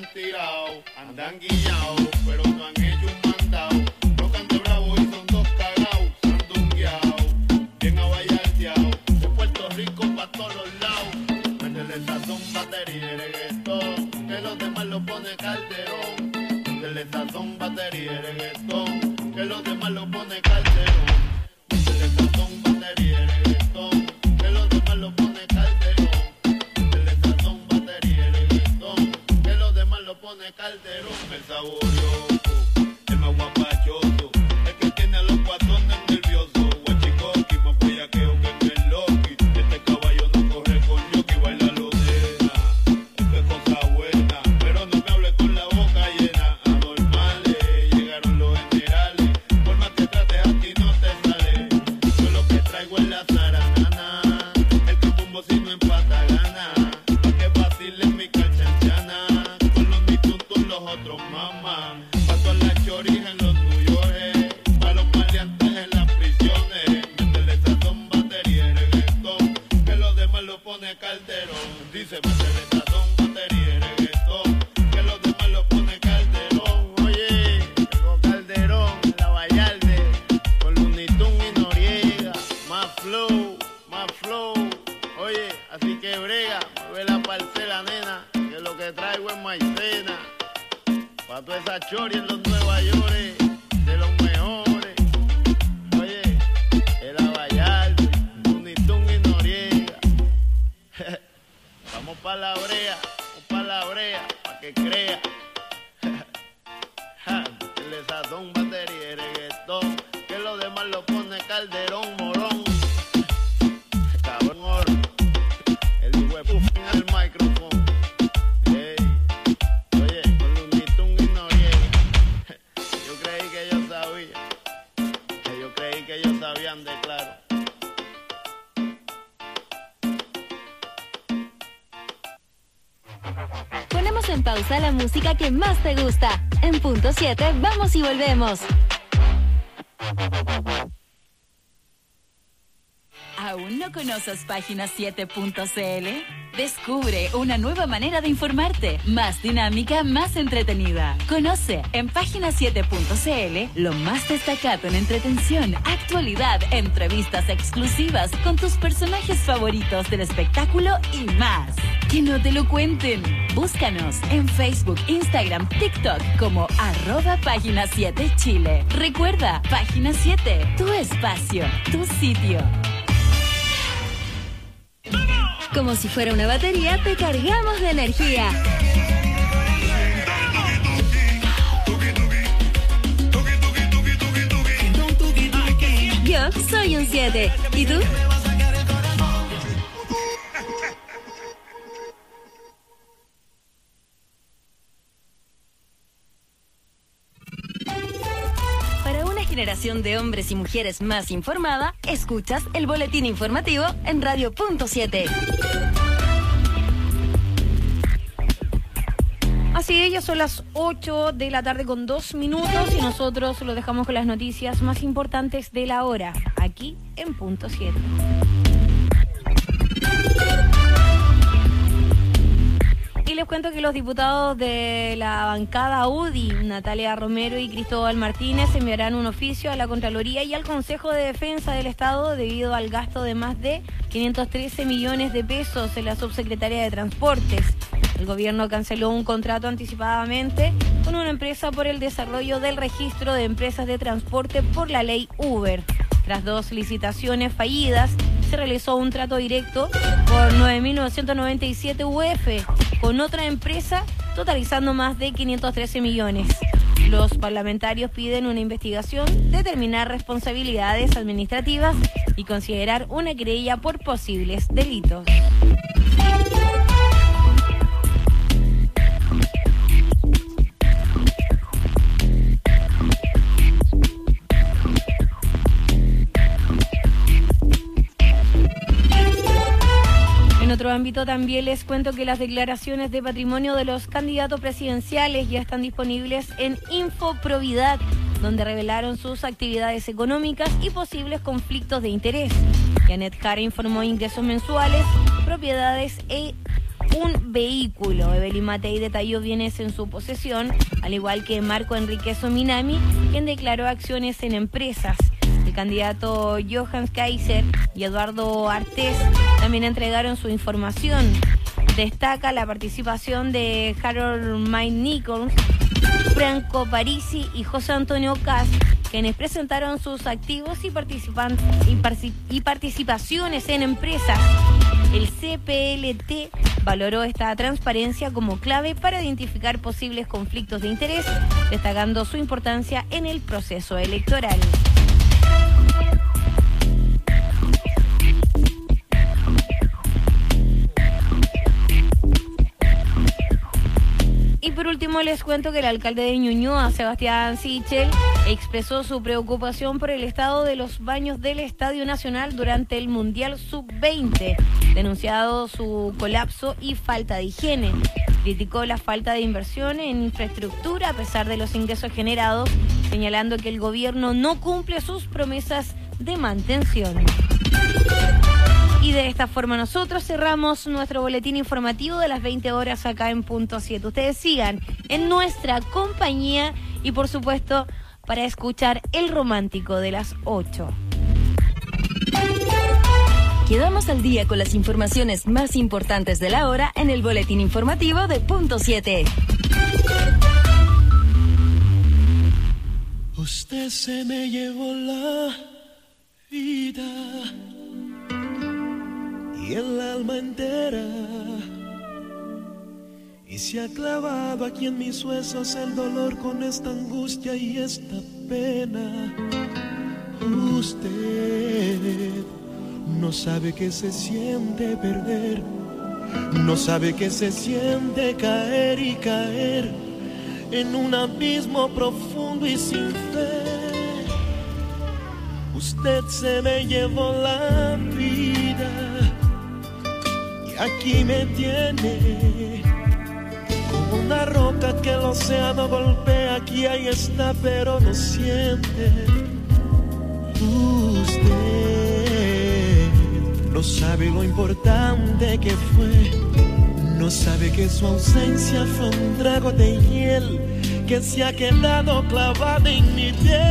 andan tirados, andan guillados, pero no han hecho un mandado. Tocan de bravo y son dos cagados, sandungueados, bien abayalteados, de Puerto Rico pa' todos los lados. Métele sazón, batería y reggaetón, que los demás lo pone Calderón. Métele sazón, batería y reggaetón, que los demás lo pone Calderón. Métele sazón, batería y reggaetón, que los demás lo pone Calderón. Métele sazón, batería y reggaetón, que los demás lo pone Calderón. El saborioso, el más guapachoso, el que tiene a los guatones nerviosos. Guachicoqui, más bellaqueo que en el Loki. Este caballo no corre con yoki, baila lo deja. Esto es cosa buena, pero no me hable con la boca llena. Anormales, llegaron los generales. Por más que trates a ti no te sale. Yo lo que traigo es la zaranana. El que tumbo si no empata gana. Pa' que vacilen mi calchanchana. Con los nituntos los otros maman. Pa' todas las choris en los New York. Pa' los maleantes en las prisiones. Métele sazón, batería y reggaetón, que los demás lo pone Calderón. Dice métele sazón, batería y reggaetón, que los demás lo pone Calderón. Oye, llegó Calderón, la Vallarde, con Looney Tunes y Noriega. Más flow, oye, así que brega, mueve la parcela, nena, que lo que traigo es maicena. Pa' toda esa chori en los Nueva York, de los mejores. Oye, el Vallarde, Looney Tunes y Noriega. Vamos pa' la brea, pa' que crea. El sazón, batería y reggaetón, que los demás lo pone Calderón, morón. Cabrón, el hijo de puff en el micrófono. Hey, oye, con Looney Tunes y Noriega. Yo creí que ellos sabían. Yo creí que ellos sabían de claro. Ponemos en pausa la música que más te gusta. En punto 7, vamos y volvemos. ¿Aún no conoces Página7.cl? Descubre una nueva manera de informarte, más dinámica, más entretenida. Conoce en Página7.cl lo más destacado en entretención, actualidad, entrevistas exclusivas con tus personajes favoritos del espectáculo y más. Que no te lo cuenten. Búscanos en Facebook, Instagram, TikTok como @Página7Chile. Recuerda, Página 7, tu espacio, tu sitio. Como si fuera una batería, te cargamos de energía. Yo soy un 7. ¿Y tú? Para una generación de hombres y mujeres más informada, escuchas el boletín informativo en Radio Punto 7. Así es, ya son las 8 de la tarde con 2 minutos y nosotros lo dejamos con las noticias más importantes de la hora, aquí en Punto 7. Y les cuento que los diputados de la bancada UDI, Natalia Romero y Cristóbal Martínez, enviarán un oficio a la Contraloría y al Consejo de Defensa del Estado debido al gasto de más de 513 millones de pesos en la Subsecretaría de Transportes. El gobierno canceló un contrato anticipadamente con una empresa por el desarrollo del registro de empresas de transporte por la ley Uber. Tras 2 licitaciones fallidas, se realizó un trato directo por 9.997 UF con otra empresa, totalizando más de 513 millones. Los parlamentarios piden una investigación, determinar responsabilidades administrativas y considerar una querella por posibles delitos. En otro ámbito también les cuento que las declaraciones de patrimonio de los candidatos presidenciales ya están disponibles en Infoprovidad, donde revelaron sus actividades económicas y posibles conflictos de interés. Janet Jara informó ingresos mensuales, propiedades e un vehículo. Evelyn Matei detalló bienes en su posesión, al igual que Marco Enrique Sominami, quien declaró acciones en empresas. El candidato Johann Kaiser y Eduardo Artés también entregaron su información. Destaca la participación de Harold Mike Nichols, Franco Parisi y José Antonio Kass, quienes presentaron sus activos y participaciones en empresas. El CPLT valoró esta transparencia como clave para identificar posibles conflictos de interés, destacando su importancia en el proceso electoral. Y por último les cuento que el alcalde de Ñuñoa, Sebastián Sichel, expresó su preocupación por el estado de los baños del Estadio Nacional durante el Mundial Sub-20, denunciado su colapso y falta de higiene. Criticó la falta de inversión en infraestructura a pesar de los ingresos generados, señalando que el gobierno no cumple sus promesas de mantención. Y de esta forma nosotros cerramos nuestro boletín informativo de las 20 horas acá en Punto 7. Ustedes sigan en nuestra compañía y por supuesto para escuchar el romántico de las 8. Quedamos al día con las informaciones más importantes de la hora en el boletín informativo de Punto 7. Usted se me llevó la vida y el alma entera, y se ha clavado aquí en mis huesos el dolor con esta angustia y esta pena. Usted no sabe que se siente perder, no sabe que se siente caer y caer en un abismo profundo y sin fe. Usted se me llevó la vida y aquí me tiene como una roca que el océano golpea. Aquí ahí está pero no siente. Usted no sabe lo importante que fue, no sabe que su ausencia fue un trago de hiel que se ha quedado clavado en mi piel.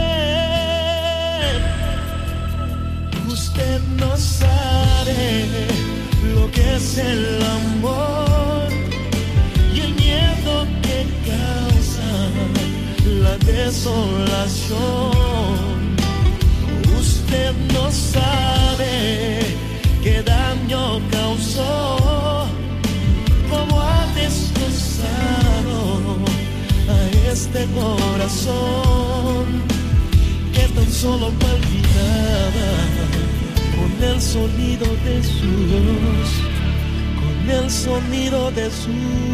Usted no sabe lo que es el amor y el miedo que causa la desolación. Usted no sabe qué daño causó, cómo ha destrozado a este corazón que tan solo palpitaba con el sonido de su voz, con el sonido de su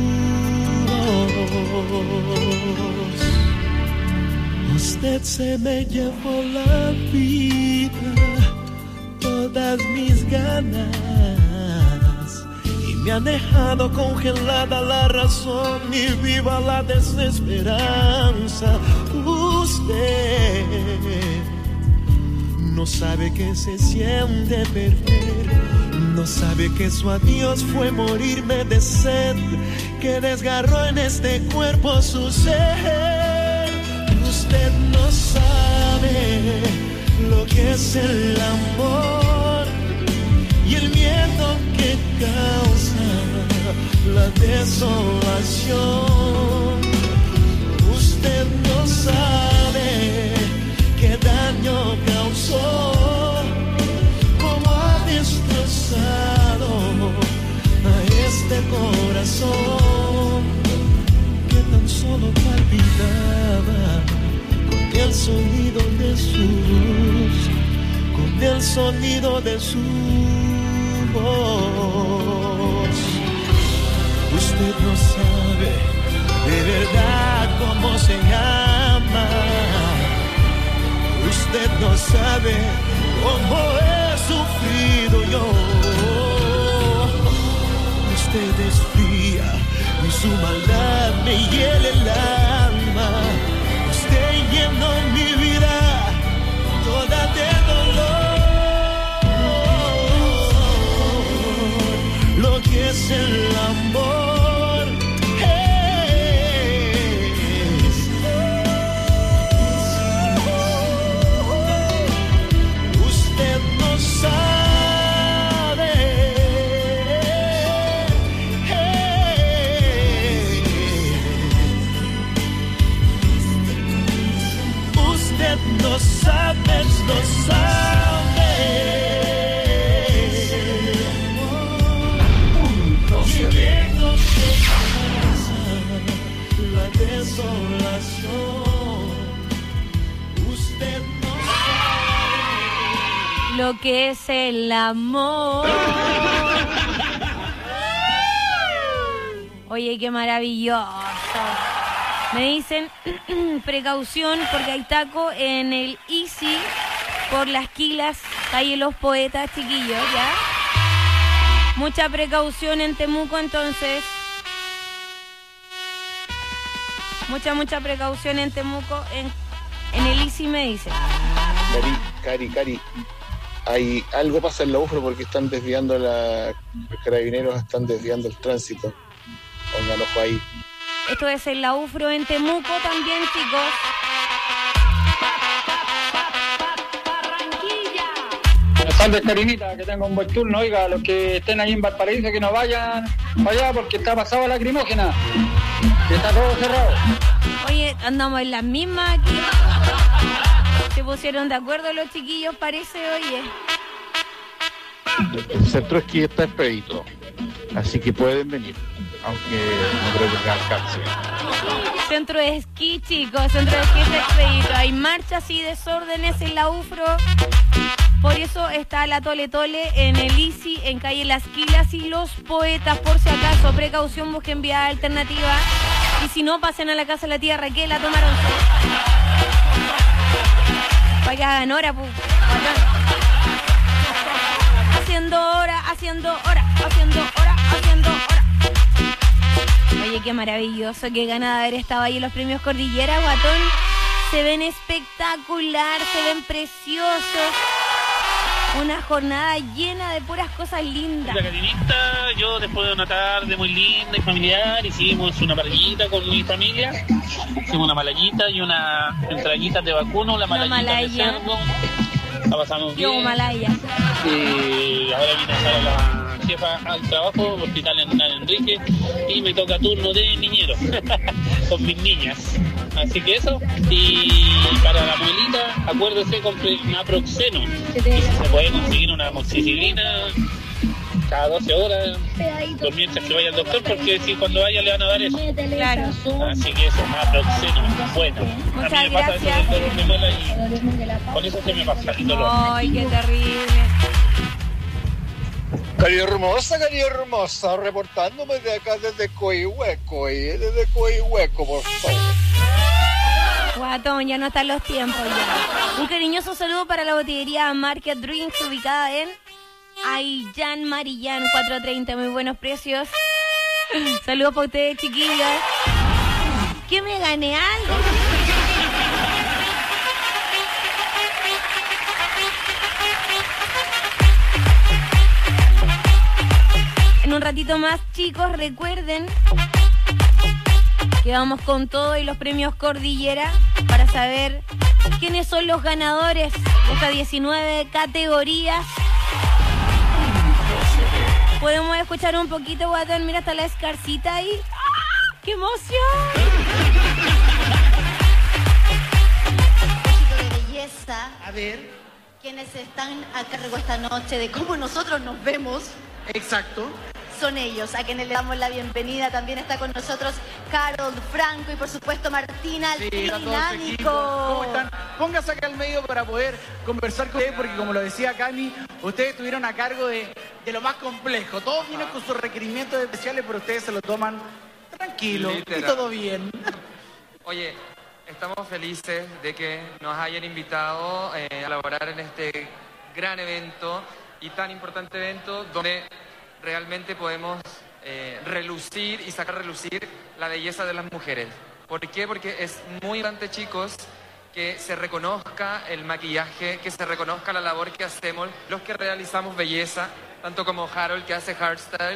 voz. Usted se me llevó la vida, todas mis ganas, y me ha dejado congelada la razón y viva la desesperanza. Usted no sabe que se siente perder, no sabe que su adiós fue morirme de sed, que desgarró en este cuerpo su ser. Usted no sabe lo que es el amor y el miedo que causa la desolación. Usted no sabe qué daño causó, cómo ha destrozado a este corazón que tan solo palpitaba con el sonido de su voz, con el sonido de su voz. Usted no sabe de verdad cómo se llama. Usted no sabe cómo he sufrido yo. Usted es fría y su maldad me hiela el alma. Usted llenó mi vida toda de dolor. Lo lo que es el amor. Usted no sabe. Usted no sabe, no sabe. La desolación. Usted no sabe Lo que es el amor. Oye, qué maravilloso. Me dicen precaución porque hay taco en el Easy por las Quilas, calle Los Poetas, chiquillos, ¿ya? Mucha precaución en Temuco, entonces. Mucha precaución en Temuco, en el Easy, me dicen. Cari, hay algo pasa en la UFRO porque están desviando los carabineros están desviando el tránsito. Pongan ojo ahí. Esto es en la UFRO en Temuco también, chicos. Buenas tardes, Karinita, que tenga un buen turno. Oiga, los que estén ahí en Valparaíso que no vayan para allá porque está pasado lacrimógena. Que está todo cerrado. Oye, andamos en las mismas aquí. Se pusieron de acuerdo los chiquillos, parece, oye. El centro esquí está expedito, así que pueden venir, aunque no creo que alcance. Centro de esquí, chicos, centro de esquí está expedito. Hay marchas y desórdenes en la UFRO. Por eso está la Tole Tole en el Easy, en calle Las Quilas y Los Poetas. Por si acaso, precaución, busquen vía alternativa. Y si no, pasen a la casa de la tía Raquel a tomar once. Para que hagan hora, pues. Haciendo hora. Oye, qué maravilloso, qué gana de haber estado ahí en los premios Cordillera, guatón. Se ven espectacular, se ven preciosos. Una jornada llena de puras cosas lindas. La Carinita, yo después de una tarde muy linda y familiar, hicimos una parrillita con mi familia. Hicimos una malayita y una entrañita de vacuno, la malayita de cerdo. La pasamos bien. Yo, malaya. Y ahora vine a dejar a la jefa al trabajo, Hospital Hernán Enrique, y me toca turno de niñero con mis niñas. Así que eso, y para la abuelita, acuérdese, compre un Aproxeno. Y si se puede conseguir una amoxicilina cada 12 horas, por mientras que vaya al doctor, porque si cuando vaya le van a dar eso. Claro. Así que eso, un Aproxeno, bueno. Muchas a mí me pasa eso gracias. del dolor de muela y con eso se me pasa el dolor. Ay, qué terrible. Cari hermosa, reportándome de acá desde Coihueco, por favor. Guatón, ya no están los tiempos ya. Un cariñoso saludo para la botillería Market Drinks, ubicada en Aillán Marillán 430, muy buenos precios. Saludos para ustedes, chiquillas. ¿Qué me gané algo? En un ratito más, chicos, recuerden que vamos con todo y los premios Cordillera para saber quiénes son los ganadores de estas 19 categorías. Podemos escuchar un poquito, guatón. Mira, está la escarcita ahí. ¡Ah! ¡Qué emoción! De belleza. A ver. Quienes están a cargo esta noche de cómo nosotros nos vemos. Exacto. Son ellos, a quienes le damos la bienvenida. También está con nosotros Carol Franco y por supuesto Martina, el dinámico. ¿Cómo están? Póngase acá al medio para poder conversar con ustedes, porque como lo decía Cami, ustedes estuvieron a cargo de lo más complejo. Todos vienen con sus requerimientos especiales, pero ustedes se lo toman tranquilo y todo bien. Oye, estamos felices de que nos hayan invitado a colaborar en este gran evento y tan importante evento donde realmente podemos relucir y sacar a relucir la belleza de las mujeres. ¿Por qué? Porque es muy importante, chicos, que se reconozca el maquillaje, que se reconozca la labor que hacemos, los que realizamos belleza, tanto como Harold, que hace hardstyle,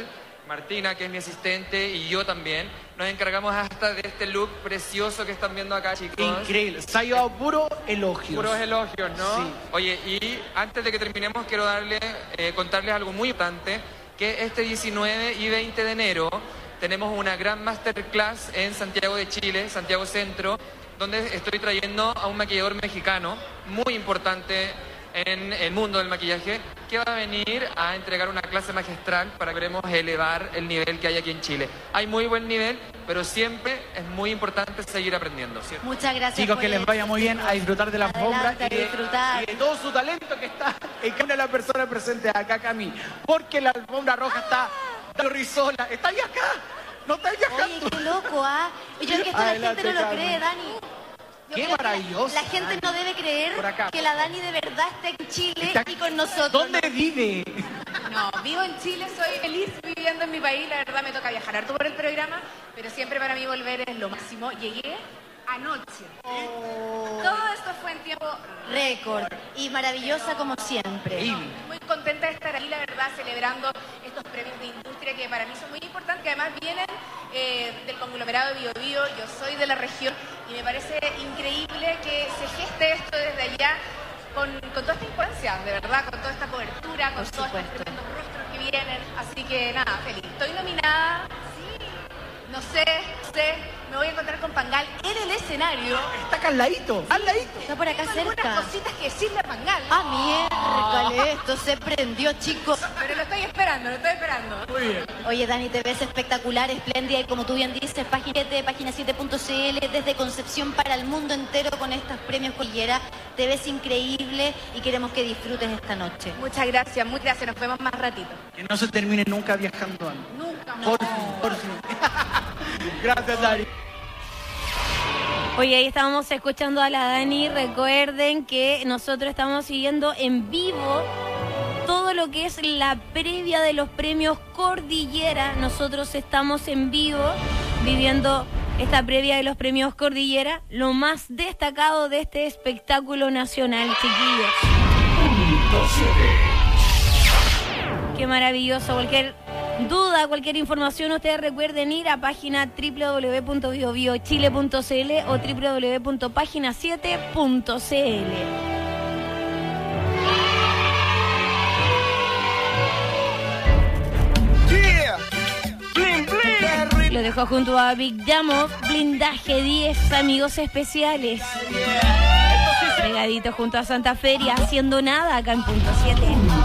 Martina, que es mi asistente, y yo también, nos encargamos hasta de este look precioso que están viendo acá, chicos. Increíble, se ha llevado puro elogios. Puros elogios, ¿no? Sí. Oye, y antes de que terminemos, quiero contarles algo muy importante, que este 19 y 20 de enero tenemos una gran masterclass en Santiago de Chile, Santiago Centro, donde estoy trayendo a un maquillador mexicano muy importante en el mundo del maquillaje, que va a venir a entregar una clase magistral para que queremos elevar el nivel que hay aquí en Chile. Hay muy buen nivel, pero siempre es muy importante seguir aprendiendo, ¿cierto? Muchas gracias. Chicos, que les vaya muy bien, a disfrutar de la alfombra Adelante, a disfrutar. y de todo su talento que está en cada una de las personas presentes acá, Cami. Porque la alfombra roja está risola. ¿Está ahí acá? ¿No está viajando? Oye, qué loco, ¿ah? Yo creo que esto la gente no lo cree, Dani. Yo Qué creo que maravilloso. La gente no debe creer Por acá. que la Dani de verdad está en Chile y con nosotros. ¿Dónde vive? No, vivo en Chile, soy feliz viviendo en mi país, la verdad me toca viajar harto por el programa, pero siempre para mí volver es lo máximo. Llegué anoche. Todo esto fue en tiempo Récord. Y maravillosa como siempre. muy contenta de estar ahí, la verdad, celebrando estos premios de industria que para mí son muy importantes, que además vienen del conglomerado de Bio Bio. Yo soy de la región y me parece increíble que se geste esto desde allá con toda esta importancia, de verdad, con toda esta cobertura, con todos estos tremendos rostros que vienen. Así que nada, feliz. Estoy nominada, sí, no sé, me voy a encontrar con Pangal en el escenario. Está acá al ladito, al ladito. Está por acá Tengo cerca. algunas cositas que decirle a Pangal. Miércoles, esto se prendió, chicos. Pero lo estoy esperando, Muy bien. Oye, Dani, te ves espectacular, espléndida y como tú bien dices, página7.cl, desde Concepción para el mundo entero con estos premios Cordillera. Te ves increíble y queremos que disfrutes esta noche. Muchas gracias, muy gracias. Nos vemos más ratito. Que no se termine nunca viajando, Ana. Nunca. Por fin. Gracias, Dani. Oye, ahí estábamos escuchando a la Dani. Recuerden que nosotros estamos siguiendo en vivo todo lo que es la previa de los premios Cordillera. Nosotros estamos en vivo viviendo esta previa de los premios Cordillera, lo más destacado de este espectáculo nacional, chiquillos. Qué maravilloso. Cualquier duda, cualquier información, ustedes recuerden ir a página www.biobiochile.cl o www.pagina7.cl. Lo dejo junto a Big Damo, Blindaje 10, amigos especiales. Pegadito junto a Santa Feria, haciendo nada acá en Punto 7.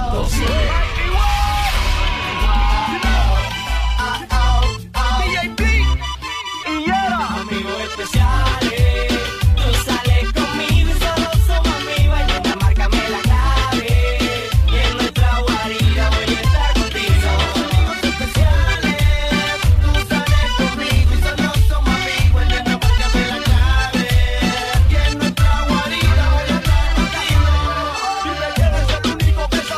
Amigos especiales, tú sales conmigo y solo somos amigos. Y nunca márcame la clave. Y en nuestra guarida voy a estar contigo. Amigos especiales, tú sales conmigo y solo somos amigos. Y nunca márcame la clave. Y en nuestra guarida voy a estar contigo. Si me quieres el único que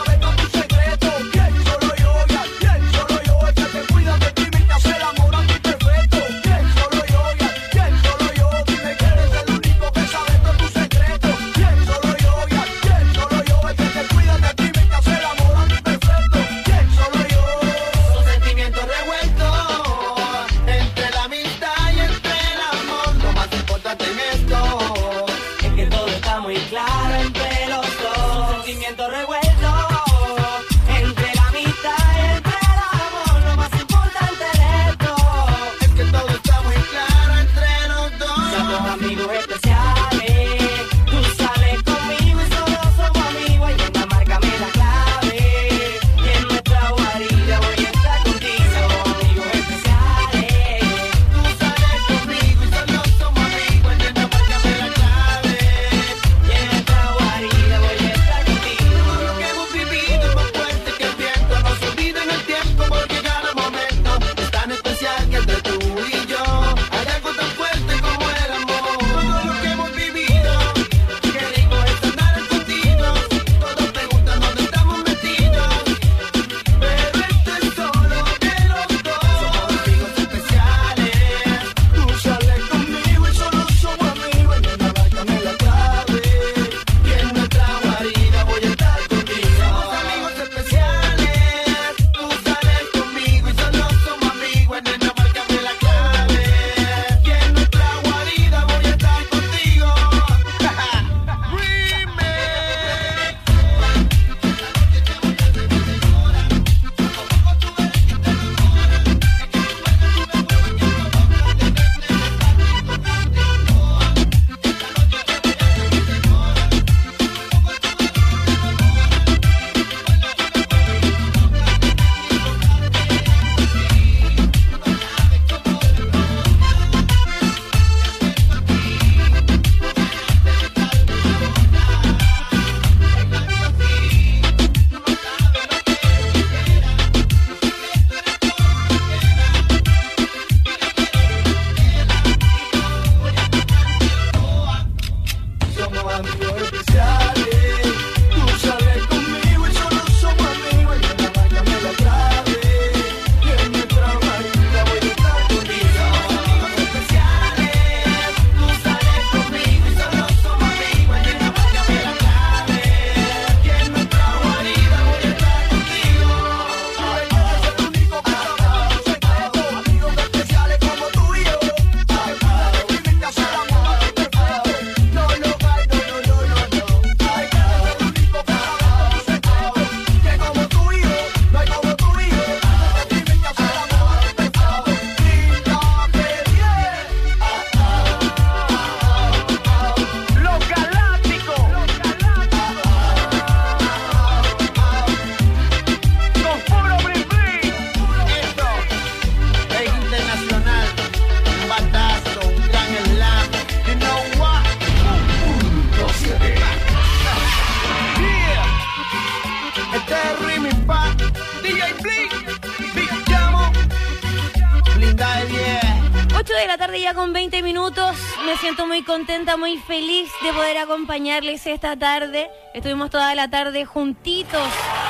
8 de la tarde ya con 20 minutos. Me siento muy contenta, muy feliz de poder acompañarles esta tarde. Estuvimos toda la tarde juntitos.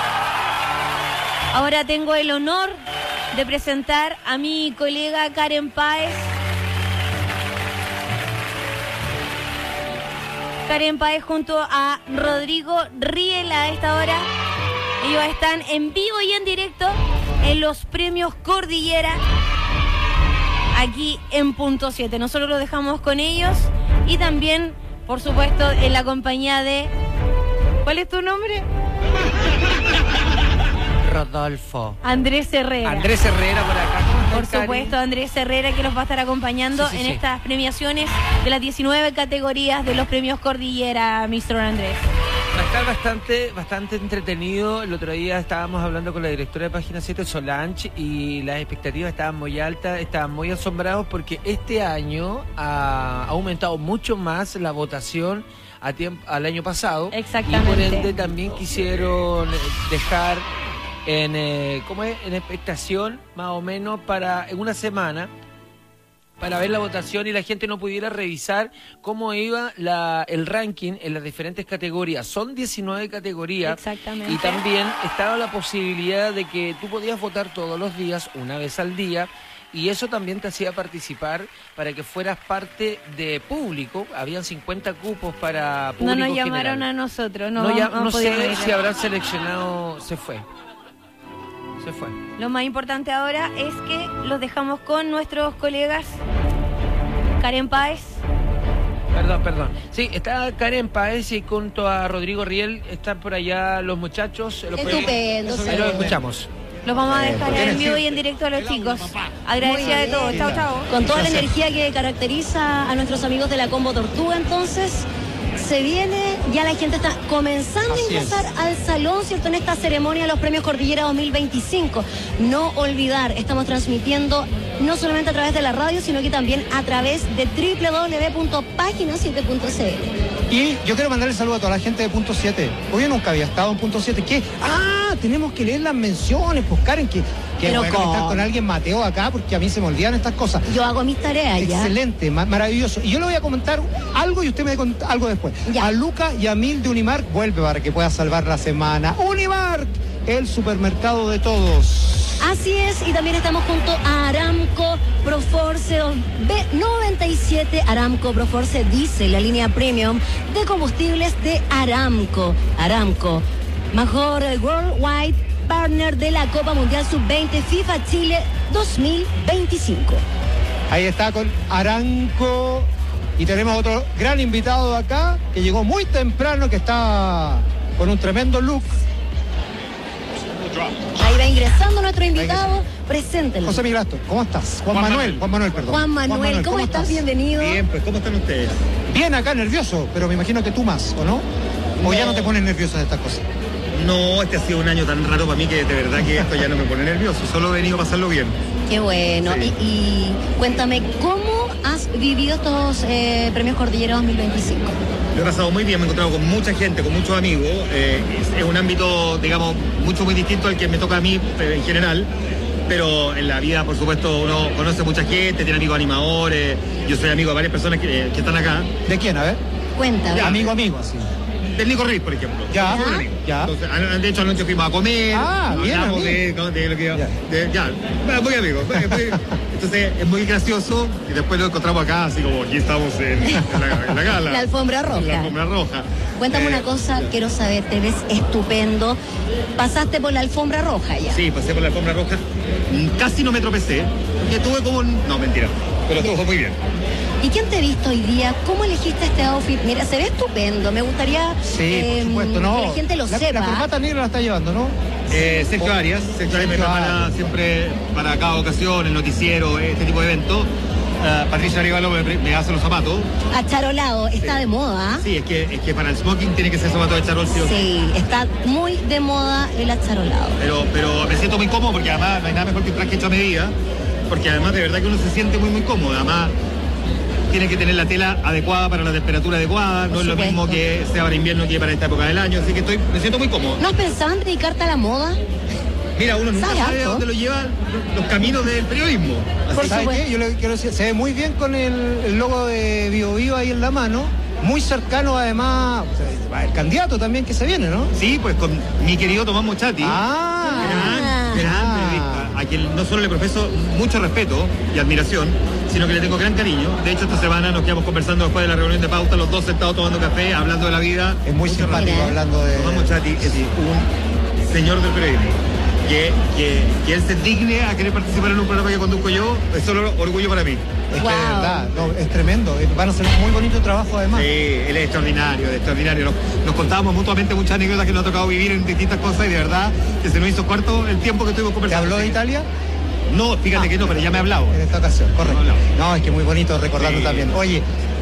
Ahora tengo el honor de presentar a mi colega Karen Páez. Karen Páez junto a Rodrigo Riel a esta hora. Ellos están en vivo y en directo en los premios Cordillera, aquí en Punto 7. Nosotros lo dejamos con ellos y también, por supuesto, en la compañía de... ¿Cuál es tu nombre? Rodolfo. Andrés Herrera. Andrés Herrera por acá. Por supuesto, Andrés Herrera, que nos va a estar acompañando en estas premiaciones de las 19 categorías de los premios Cordillera, Mr. Andrés. Va a estar bastante entretenido. El otro día estábamos hablando con la directora de Página 7, Solange, y las expectativas estaban muy altas, estaban muy asombrados porque este año ha aumentado mucho más la votación al año pasado. Exactamente. Y por ende también quisieron dejar en expectación más o menos en una semana para ver la votación y la gente no pudiera revisar cómo iba el ranking en las diferentes categorías. Son 19 categorías. Exactamente. Y también estaba la posibilidad de que tú podías votar todos los días, una vez al día, y eso también te hacía participar para que fueras parte de público. Habían 50 cupos para público No nos general. llamaron a nosotros. No sé si habrán seleccionado. Se fue. Lo más importante ahora es que los dejamos con nuestros colegas. Karen Páez. Perdón. Sí, está Karen Páez y junto a Rodrigo Riel están por allá los muchachos. Estupendo. Ahí los escuchamos. Los vamos a dejar en vivo y en directo a los chicos. Agradecida de todo. Chao. Con toda la energía que caracteriza a nuestros amigos de la Combo Tortuga, entonces... Se viene, ya la gente está comenzando a ingresar al salón, ¿cierto? En esta ceremonia de los premios Cordillera 2025. No olvidar, estamos transmitiendo no solamente a través de la radio, sino que también a través de www.pagina7.cl. Y yo quiero mandarle saludo a toda la gente de Punto 7. Hoy yo nunca había estado en Punto 7. ¿Qué? Tenemos que leer las menciones, pues Karen, que voy a conectar con alguien Mateo acá, porque a mí se me olvidan estas cosas. Yo hago mis tareas ya. Excelente, maravilloso. Y yo le voy a comentar algo y usted me conta algo después. Ya. A Luca y a Mil de Unimark, vuelve para que pueda salvar la semana. Unimark, el supermercado de todos. Así es, y también estamos junto a Aramco Proforce B97, Aramco Proforce Diesel, la línea premium de combustibles de Aramco. Aramco, mejor worldwide partner de la Copa Mundial Sub-20 FIFA Chile 2025. Ahí está con Aramco. Y tenemos otro gran invitado de acá, que llegó muy temprano, que está con un tremendo look. Ahí va ingresando nuestro invitado, preséntelo. José Migrasto, ¿cómo estás? Juan Manuel, perdón. Juan Manuel, ¿cómo estás? Bienvenido. Bien, pues ¿cómo están ustedes? Bien acá, nervioso, pero me imagino que tú más, ¿o no? ¿O ya no te pones nervioso de estas cosas? No, este ha sido un año tan raro para mí que de verdad que esto ya no me pone nervioso, solo he venido a pasarlo bien. Qué bueno. Sí. Y cuéntame, ¿cómo has vivido estos premios Cordillera 2025? Lo he pasado muy bien, me he encontrado con mucha gente, con muchos amigos. Es un ámbito, digamos, muy distinto al que me toca a mí en general. Pero en la vida, por supuesto, uno conoce mucha gente, tiene amigos animadores. Yo soy amigo de varias personas que están acá. ¿De quién? A ver. Cuéntame. Amigo, así. Del Nico Riz, por ejemplo. Ya. Entonces, de hecho, anoche fuimos a comer. Bien, hablamos de lo que muy amigos. Entonces, es muy gracioso. Y después lo encontramos acá, así como aquí estamos en la gala. La alfombra roja. La alfombra roja. Cuéntame una cosa, quiero saber, te ves estupendo. ¿Pasaste por la alfombra roja ya? Sí, pasé por la alfombra roja. Casi no me tropecé, porque tuve como... No, mentira. Pero estuvo muy bien. ¿Y quién te ha visto hoy día? ¿Cómo elegiste este outfit? Mira, se ve estupendo. Me gustaría por supuesto, no. que la gente lo sepa. La corbata negra la está llevando, ¿no? Sergio Arias me prepara siempre para cada ocasión, el noticiero, este tipo de eventos. Patricia Arevalo me hace los zapatos. Acharolado, está de moda. Sí, es que para el smoking tiene que ser zapato de charol. Sí, está muy de moda el acharolado. Pero me siento muy cómodo porque además no hay nada mejor que un traje hecho a medida. Porque además de verdad que uno se siente muy cómodo. Además tiene que tener la tela adecuada para la temperatura adecuada. No es lo mismo que sea para invierno que para esta época del año. Así que me siento muy cómodo. ¿No has pensado en dedicarte a la moda? Mira, uno nunca sabe a dónde lo llevan los caminos del periodismo. ¿Sabes qué? Yo le quiero decir, se ve muy bien con el logo de Bio Bio ahí en la mano, muy cercano además, el candidato también que se viene, ¿no? Sí, pues con mi querido Tomás Mochati. A quien no solo le profeso mucho respeto y admiración, sino que le tengo gran cariño. De hecho, esta semana nos quedamos conversando después de la reunión de pauta, los dos sentados tomando café, hablando de la vida. Es muy simpático hablando de... Tomás Mochati es un señor del periodismo. Que él se digne a querer participar en un programa que conduzco yo, es solo orgullo para mí. Es que de verdad, es tremendo. Van a hacer un muy bonito trabajo además. Sí, él es extraordinario, extraordinario. Nos contábamos mutuamente muchas anécdotas que nos ha tocado vivir en distintas cosas y de verdad que se nos hizo corto el tiempo que estuvimos conversando. ¿Te habló de Italia? No, fíjate que no, pero ya me ha hablado. En esta ocasión, correcto. No, es que muy bonito recordarlo también. Oye,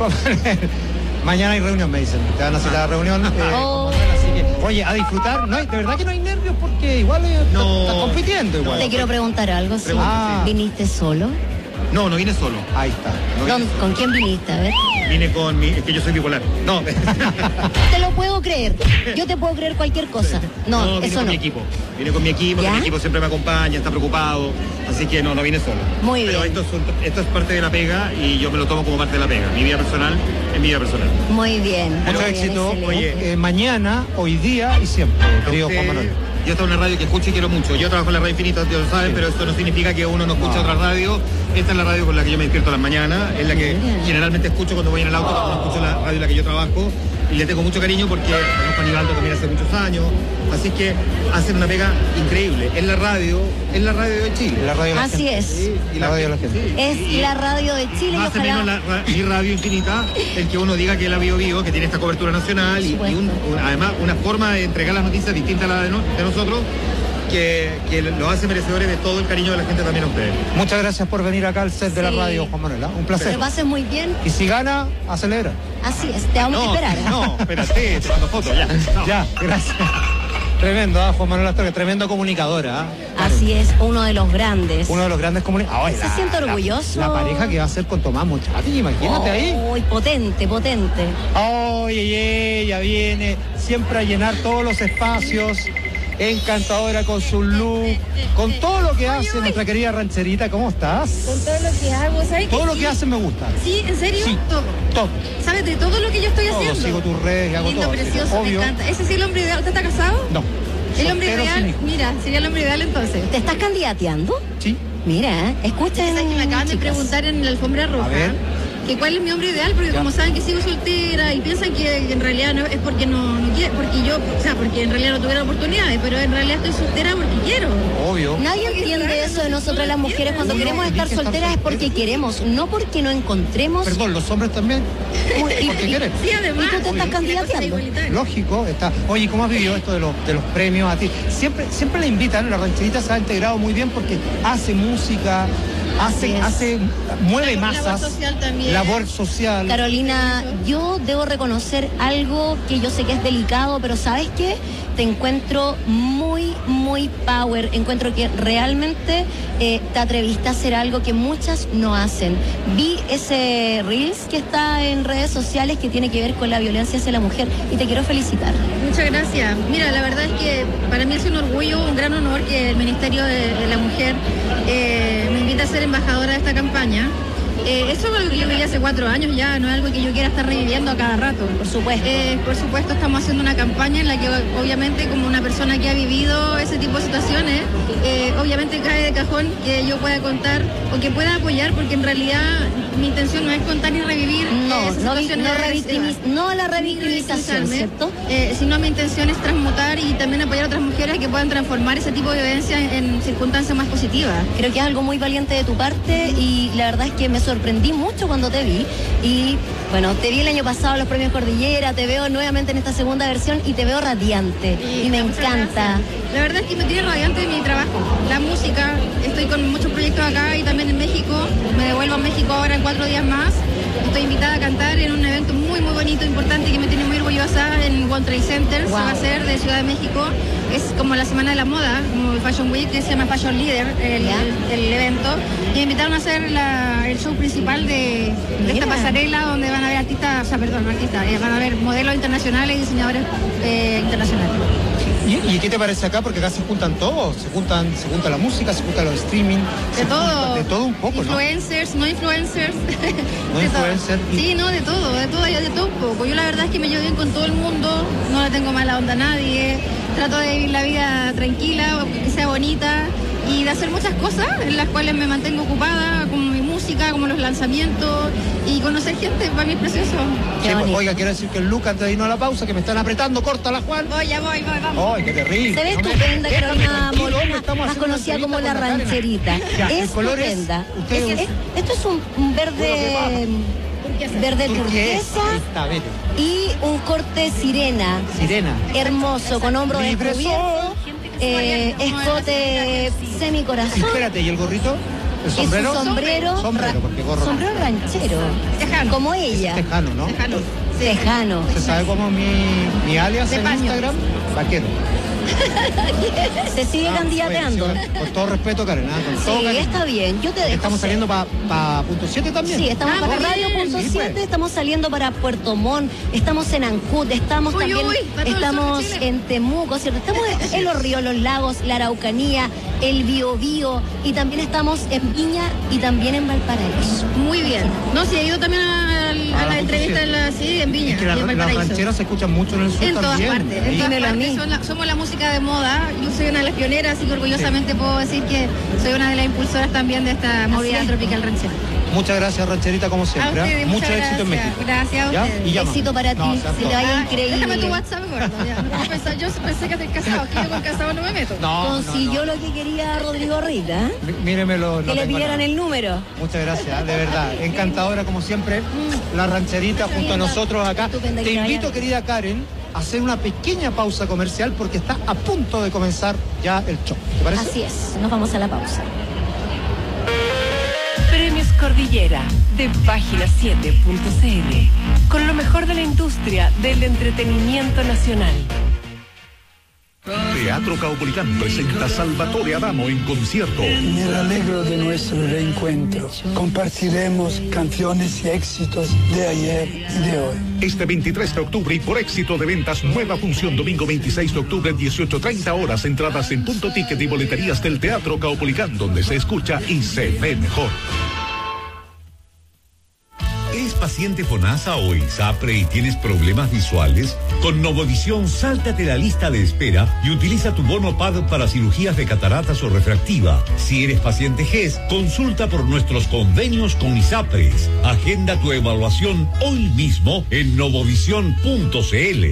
mañana hay reunión, me dicen. Te van a citar a la reunión. Así que, oye, a disfrutar. No hay, de verdad que no hay nervios porque igual estás compitiendo. Igual. Te quiero preguntar algo. ¿Sí? ¿Viniste solo? No vine solo. Ahí está. ¿Con quién viniste? A ver. Vine con es que yo soy bipolar. No. Te lo puedo creer. Yo te puedo creer cualquier cosa. No, vine eso con no. mi equipo. Vine con mi equipo, mi equipo siempre me acompaña, está preocupado. Así que no vine solo. Muy bien. Pero esto es parte de la pega y yo me lo tomo como parte de la pega. Mi vida personal es mi vida personal. Muy bien. Mucho éxito. Oye, mañana, hoy día y siempre, querido Juan Manuel. Yo estoy en una radio que escucho y quiero mucho. Yo trabajo en la radio Infinita, ya lo saben, pero esto no significa que uno no escuche otra radio. Esta es la radio con la que yo me despierto a las mañanas, es la que generalmente escucho cuando voy en el auto, cuando no escucho la radio en la que yo trabajo. Y le tengo mucho cariño porque conozco a Nivaldo también hace muchos años. Así que hacen una pega increíble. Es la radio de Chile. La radio Así es. Sí, y la radio de la gente. Es la radio de Chile. Más o menos mi radio Infinita, el que uno diga que es la Bio Bio, que tiene esta cobertura nacional y además una forma de entregar las noticias distinta a la de nosotros, que lo hace merecedores de todo el cariño de la gente también a ustedes. Muchas gracias por venir acá al set de la radio, Juan Manuel. Un placer. Que lo pases muy bien. Y si gana, a celebrar. Así es, te vamos a esperar. No, espérate, te mando fotos, ya. Ya, gracias. Tremendo, Juan Manuel Astorga, tremendo comunicador. Así es, uno de los grandes. Uno de los grandes comunicadores. Se siente orgulloso. La pareja que va a ser con Tomás Mochati, imagínate ahí. Uy, potente. Oye, ella viene siempre a llenar todos los espacios. Encantadora con su look, con todo lo que hace nuestra querida rancherita. ¿Cómo estás? Con todo lo que hago, ¿sabes? Todo lo que hace me gusta. Sí, ¿en serio? Sí, todo. ¿Sabes de todo lo que yo estoy haciendo? Sigo tus redes y hago lindo, todo. Precioso, obvio. me encanta. ¿Ese sí es el hombre ideal? ¿Usted está casado? No. El hombre ideal, mira, sería el hombre ideal entonces. ¿Te estás candidateando? Sí. Mira, escuchen. ¿Sabes que me acaban de preguntar en la alfombra roja? A ver. Que cuál es mi hombre ideal, porque como saben que sigo soltera y piensan que en realidad no es porque no quiero, porque en realidad no tuviera oportunidades, pero en realidad estoy soltera porque quiero. Obvio. Nadie entiende eso de nosotras las mujeres cuando queremos estar solteras es porque queremos, no porque no encontremos. Perdón, los hombres también. Porque quieren. Sí, además. ¿Y tú te estás candidateando? Lógico, está. Oye, ¿cómo has vivido esto de los premios a ti? Siempre la invitan, la rancherita se ha integrado muy bien porque hace música, mueve masas. Labor social también. Labor social. Carolina, yo debo reconocer algo que yo sé que es delicado, pero ¿sabes qué? Te encuentro muy power. Encuentro que realmente te atreviste a hacer algo que muchas no hacen. Vi ese Reels que está en redes sociales que tiene que ver con la violencia hacia la mujer y te quiero felicitar. Muchas gracias. Mira, la verdad es que para mí es un orgullo, un gran honor que el Ministerio de la Mujer me invite a ser embajadora de esta campaña. Eso es algo que yo viví hace 4 años ya, no es algo que yo quiera estar reviviendo a cada rato. Por supuesto. Por supuesto estamos haciendo una campaña en la que obviamente como una persona que ha vivido ese tipo de situaciones, obviamente cae de cajón que yo pueda contar o que pueda apoyar, porque en realidad mi intención no es contar ni revivir no a la revictimización, ¿cierto? Sino mi intención es transmutar y también apoyar a otras mujeres que puedan transformar ese tipo de violencia en circunstancias más positivas. Creo que es algo muy valiente de tu parte y la verdad es que me sorprendí mucho cuando te vi y bueno, te vi el año pasado en los premios Cordillera, te veo nuevamente en esta segunda versión y te veo radiante y me encanta. La verdad es que me tiene radiante mi trabajo, la música, estoy con muchos proyectos acá y también en México, me devuelvo a México ahora en 4 días más, estoy invitada a cantar en un evento muy bonito, importante, que me tiene muy orgullosa en World Trade Center. Wow. Se va a hacer de Ciudad de México, es como la semana de la moda, como el Fashion Week, que se llama Fashion Leader, el evento, y me invitaron a hacer el show principal de esta pasarela donde van a haber van a haber modelos internacionales y diseñadores internacionales. ¿Y qué te parece acá? Porque acá se juntan todos, se junta la música, se junta los streaming, De todo. De todo un poco, Influencers, no influencers. ¿no? De Influencer. todo. Sí, no, de todo un poco. Yo la verdad es que me llevo bien con todo el mundo, no le tengo mala onda a nadie, trato de vivir la vida tranquila, que sea bonita y de hacer muchas cosas en las cuales me mantengo ocupada, como mi música, como los lanzamientos y conocer gente, para mí es precioso. Sí, oiga, quiero decir que el look antes de irnos a la pausa, que me están apretando, córtala, Juan. Voy, vamos. ¡Ay, qué terrible! Se ve estupenda, Carolina Molina, más conocida como la rancherita. Es estupenda. Esto es un verde turquesa y un corte sirena. Hermoso, con hombro descubierto, escote semicorazón. Espérate, ¿y el gorrito? ¿El sombrero? Es un sombrero porque gorro. Sombrero ranchero. Tejano. Como ella. Es tejano, ¿no? Tejano. ¿Se sabe cómo mi alias en Instagram? Vaquero. Se sigue candidateando. Con todo respeto, Karen. Con todo cariño. Está bien. Yo te dejo. ¿Estamos saliendo para Punto 7 también? Sí, estamos para Radio Punto 7, estamos saliendo para Puerto Montt, estamos en Ancud, estamos estamos en Temuco, ¿cierto? Estamos en los ríos, los lagos, la Araucanía, el Biobío, y también estamos en Viña y también en Valparaíso. Muy bien. No, sí, he ido también a la entrevista en Viña. Es que las rancheras se escuchan mucho en el sur en también. En todas partes. Somos la música de moda. Yo soy una de las pioneras, así que orgullosamente puedo decir que soy una de las impulsoras también de esta movida tropical ranchera. Muchas gracias, rancherita, como siempre. Ustedes, mucho éxito en México. Gracias a ustedes. Y éxito para ti, que te vaya increíble. Déjame tu WhatsApp, gordo. Yo pensé que estés casado, que yo con casado no me meto. Consiguió lo que quería Rodrigo Rita. Míremelo. Que le pidieran el número. Muchas gracias, de verdad. Encantadora, como siempre, la rancherita junto a nosotros acá. Te invito, querida Karen, a hacer una pequeña pausa comercial porque está a punto de comenzar ya el show. ¿Te parece? Así es, nos vamos a la pausa. Premios Cordillera de página7.cl, con lo mejor de la industria del entretenimiento nacional. Teatro Caupolicán presenta Salvatore Adamo en concierto. Me alegro de nuestro reencuentro. Compartiremos canciones y éxitos de ayer y de hoy. Este 23 de octubre y por éxito de ventas, nueva función domingo 26 de octubre, 18:30 horas. Entradas en Punto Ticket y boleterías del Teatro Caupolicán, donde se escucha y se ve mejor. ¿Eres paciente FONASA o ISAPRE y tienes problemas visuales? Con Novovisión, sáltate la lista de espera y utiliza tu bono PAD para cirugías de cataratas o refractiva. Si eres paciente GES, consulta por nuestros convenios con ISAPRES. Agenda tu evaluación hoy mismo en novovision.cl.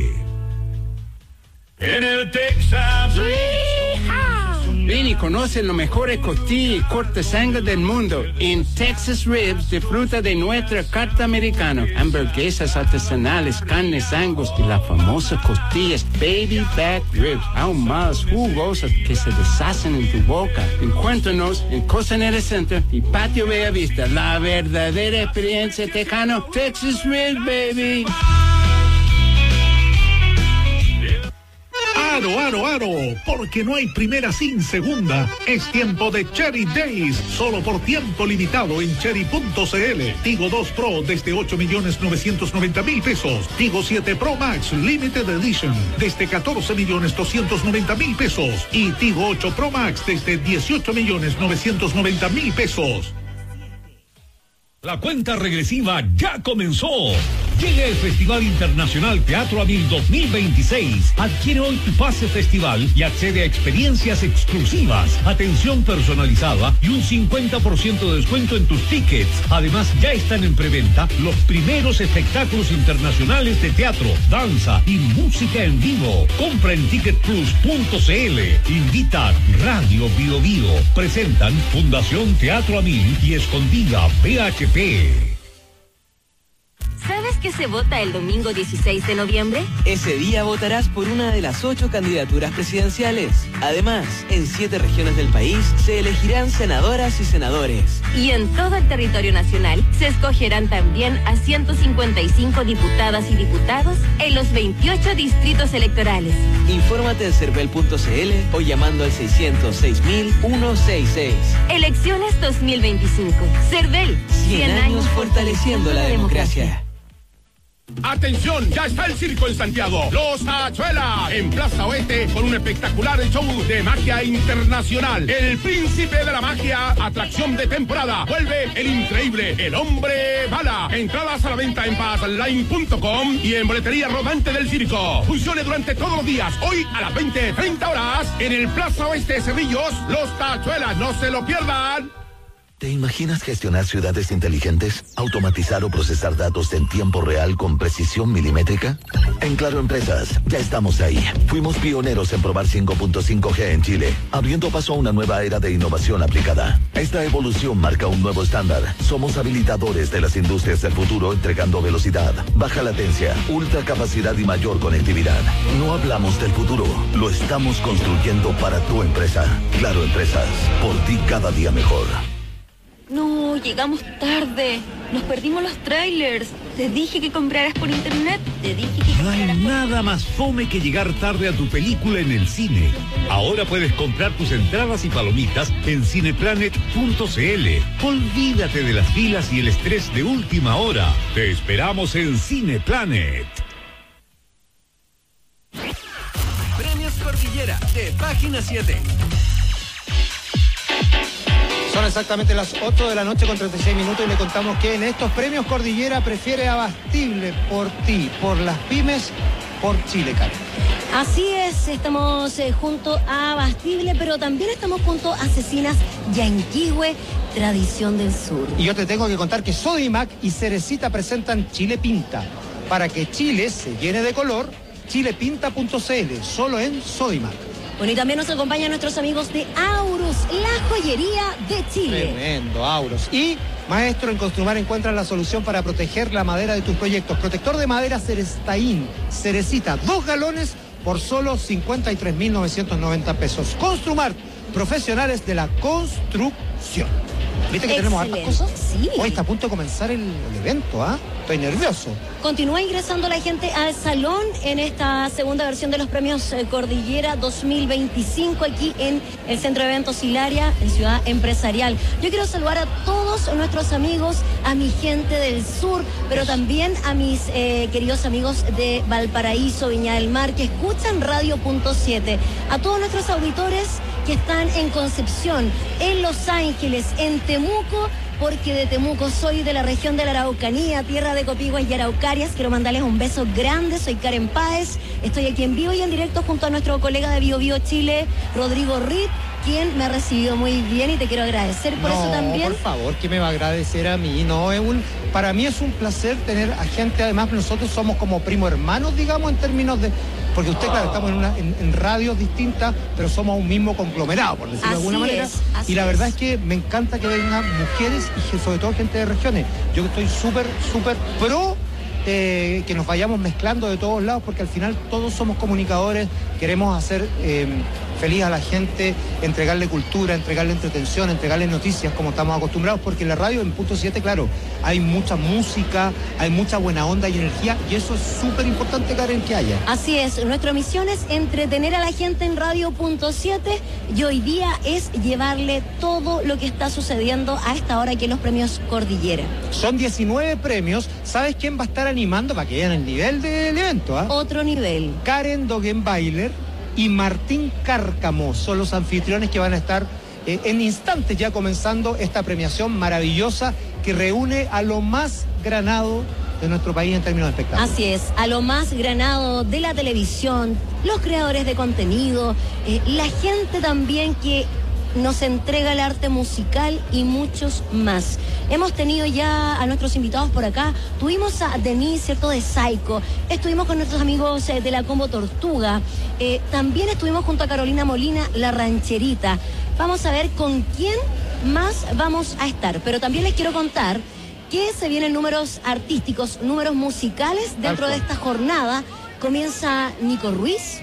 En el Texas. Ven y conoce los mejores costillas y cortes sangre del mundo. En Texas Ribs disfruta de nuestra carta americana, hamburguesas artesanales, carnes angus y las famosas costillas Baby Back Ribs, aún más jugosas que se deshacen en tu boca. Encuéntranos en Costanera Center y Patio Bella Vista, la verdadera experiencia tejano. Texas Ribs, baby. Aro, porque no hay primera sin segunda. Es tiempo de Cherry Days, solo por tiempo limitado en cherry.cl. Tigo 2 Pro desde 8.990.000 pesos. Tigo 7 Pro Max Limited Edition desde 14.290.000 pesos. Y Tigo 8 Pro Max desde 18.990.000 pesos. La cuenta regresiva ya comenzó. Llega el Festival Internacional Teatro Amil 2026. Adquiere hoy tu pase festival y accede a experiencias exclusivas, atención personalizada y un 50% de descuento en tus tickets. Además, ya están en preventa los primeros espectáculos internacionales de teatro, danza y música en vivo. Compra en ticketplus.cl. Invita Radio Bio Bio. Presentan Fundación Teatro Amil y Escondida PHP. ¿Sabes qué se vota el domingo 16 de noviembre? Ese día votarás por una de las 8 candidaturas presidenciales. Además, en 7 regiones del país se elegirán senadoras y senadores. Y en todo el territorio nacional se escogerán también a 155 diputadas y diputados en los 28 distritos electorales. Infórmate en cervel.cl o llamando al 606.166. Elecciones 2025. Cervel. 100 años fortaleciendo la democracia. Atención, ya está el circo en Santiago, Los Tachuelas, en Plaza Oeste, con un espectacular show de magia internacional. El príncipe de la magia, atracción de temporada. Vuelve el increíble, el hombre bala. Entradas a la venta en pazline.com y en boletería rodante del circo. Funcione durante todos los días, hoy a las 20:30 horas, en el Plaza Oeste de Cerrillos, Los Tachuelas. No se lo pierdan. ¿Te imaginas gestionar ciudades inteligentes? ¿Automatizar o procesar datos en tiempo real con precisión milimétrica? En Claro Empresas, ya estamos ahí. Fuimos pioneros en probar 5.5G en Chile, abriendo paso a una nueva era de innovación aplicada. Esta evolución marca un nuevo estándar. Somos habilitadores de las industrias del futuro, entregando velocidad, baja latencia, ultra capacidad y mayor conectividad. No hablamos del futuro, lo estamos construyendo para tu empresa. Claro Empresas, por ti cada día mejor. No, llegamos tarde. Nos perdimos los trailers. Te dije que compraras por internet. Te dije que No hay nada más fome que llegar tarde a tu película en el cine. Ahora puedes comprar tus entradas y palomitas en cineplanet.cl. Olvídate de las filas y el estrés de última hora. Te esperamos en Cineplanet. Premios Cordillera de Página 7. Son exactamente las 8 de la noche con 36 minutos y le contamos que en estos premios Cordillera prefiere Abastible por ti, por las pymes, por Chile, Karen. Así es, estamos junto a Abastible, pero también estamos junto a Cecinas Yanquihue, Tradición del Sur. Y yo te tengo que contar que Sodimac y Cerecita presentan Chile Pinta. Para que Chile se llene de color, chilepinta.cl, solo en Sodimac. Bueno, y también nos acompañan nuestros amigos de Aurus, la joyería de Chile. Tremendo, Aurus. Y, maestro, en Construmar encuentran la solución para proteger la madera de tus proyectos. Protector de madera Cerestaín, Cerecita, 2 galones por solo 53.990 pesos. Construmar, profesionales de la construcción. ¿Viste que tenemos hartas cosas? Sí. Hoy está a punto de comenzar el evento, ¿ah? Estoy nervioso. Continúa ingresando la gente al salón en esta segunda versión de los premios Cordillera 2025 aquí en el Centro de Eventos Hilaria, en Ciudad Empresarial. Yo quiero saludar a todos nuestros amigos, a mi gente del sur, pero también a mis queridos amigos de Valparaíso, Viña del Mar, que escuchan Radio.7, a todos nuestros auditores que están en Concepción, en Los Ángeles, en Temuco, porque de Temuco soy, de la región de la Araucanía, tierra de copiguas y araucarias. Quiero mandarles un beso grande, soy Karen Páez, estoy aquí en vivo y en directo junto a nuestro colega de Bio Bio Chile, Rodrigo Ritt, quien me ha recibido muy bien y te quiero agradecer por eso también. Por favor, ¿qué me va a agradecer a mí? No, para mí es un placer tener a gente, además nosotros somos como primo hermanos, digamos, en términos de... Porque usted, claro, estamos en radios distintas, pero somos un mismo conglomerado, por decirlo de alguna manera. Y la verdad es que me encanta que vengan mujeres y sobre todo gente de regiones. Yo estoy súper pro que nos vayamos mezclando de todos lados, porque al final todos somos comunicadores, queremos hacer feliz a la gente, entregarle cultura, entregarle entretención, entregarle noticias como estamos acostumbrados, porque en la radio en punto 7, claro, hay mucha música, hay mucha buena onda y energía, y eso es súper importante, Karen, que haya. Así es, nuestra misión es entretener a la gente en Radio.7 y hoy día es llevarle todo lo que está sucediendo a esta hora aquí en los premios Cordillera. Son 19 premios. ¿Sabes quién va a estar animando para que vean el nivel del evento? Otro nivel. Karen Dogenbailer y Martín Cárcamo son los anfitriones que van a estar en instantes ya comenzando esta premiación maravillosa que reúne a lo más granado de nuestro país en términos de espectáculos. Así es, a lo más granado de la televisión, los creadores de contenido, la gente también que nos entrega el arte musical y muchos más. Hemos tenido ya a nuestros invitados por acá. Tuvimos a Denise, ¿cierto?, de Psycho. Estuvimos con nuestros amigos de la Combo Tortuga. También estuvimos junto a Carolina Molina, La Rancherita. Vamos a ver con quién más vamos a estar. Pero también les quiero contar que se vienen números artísticos, números musicales dentro de esta jornada. Comienza Nico Ruiz.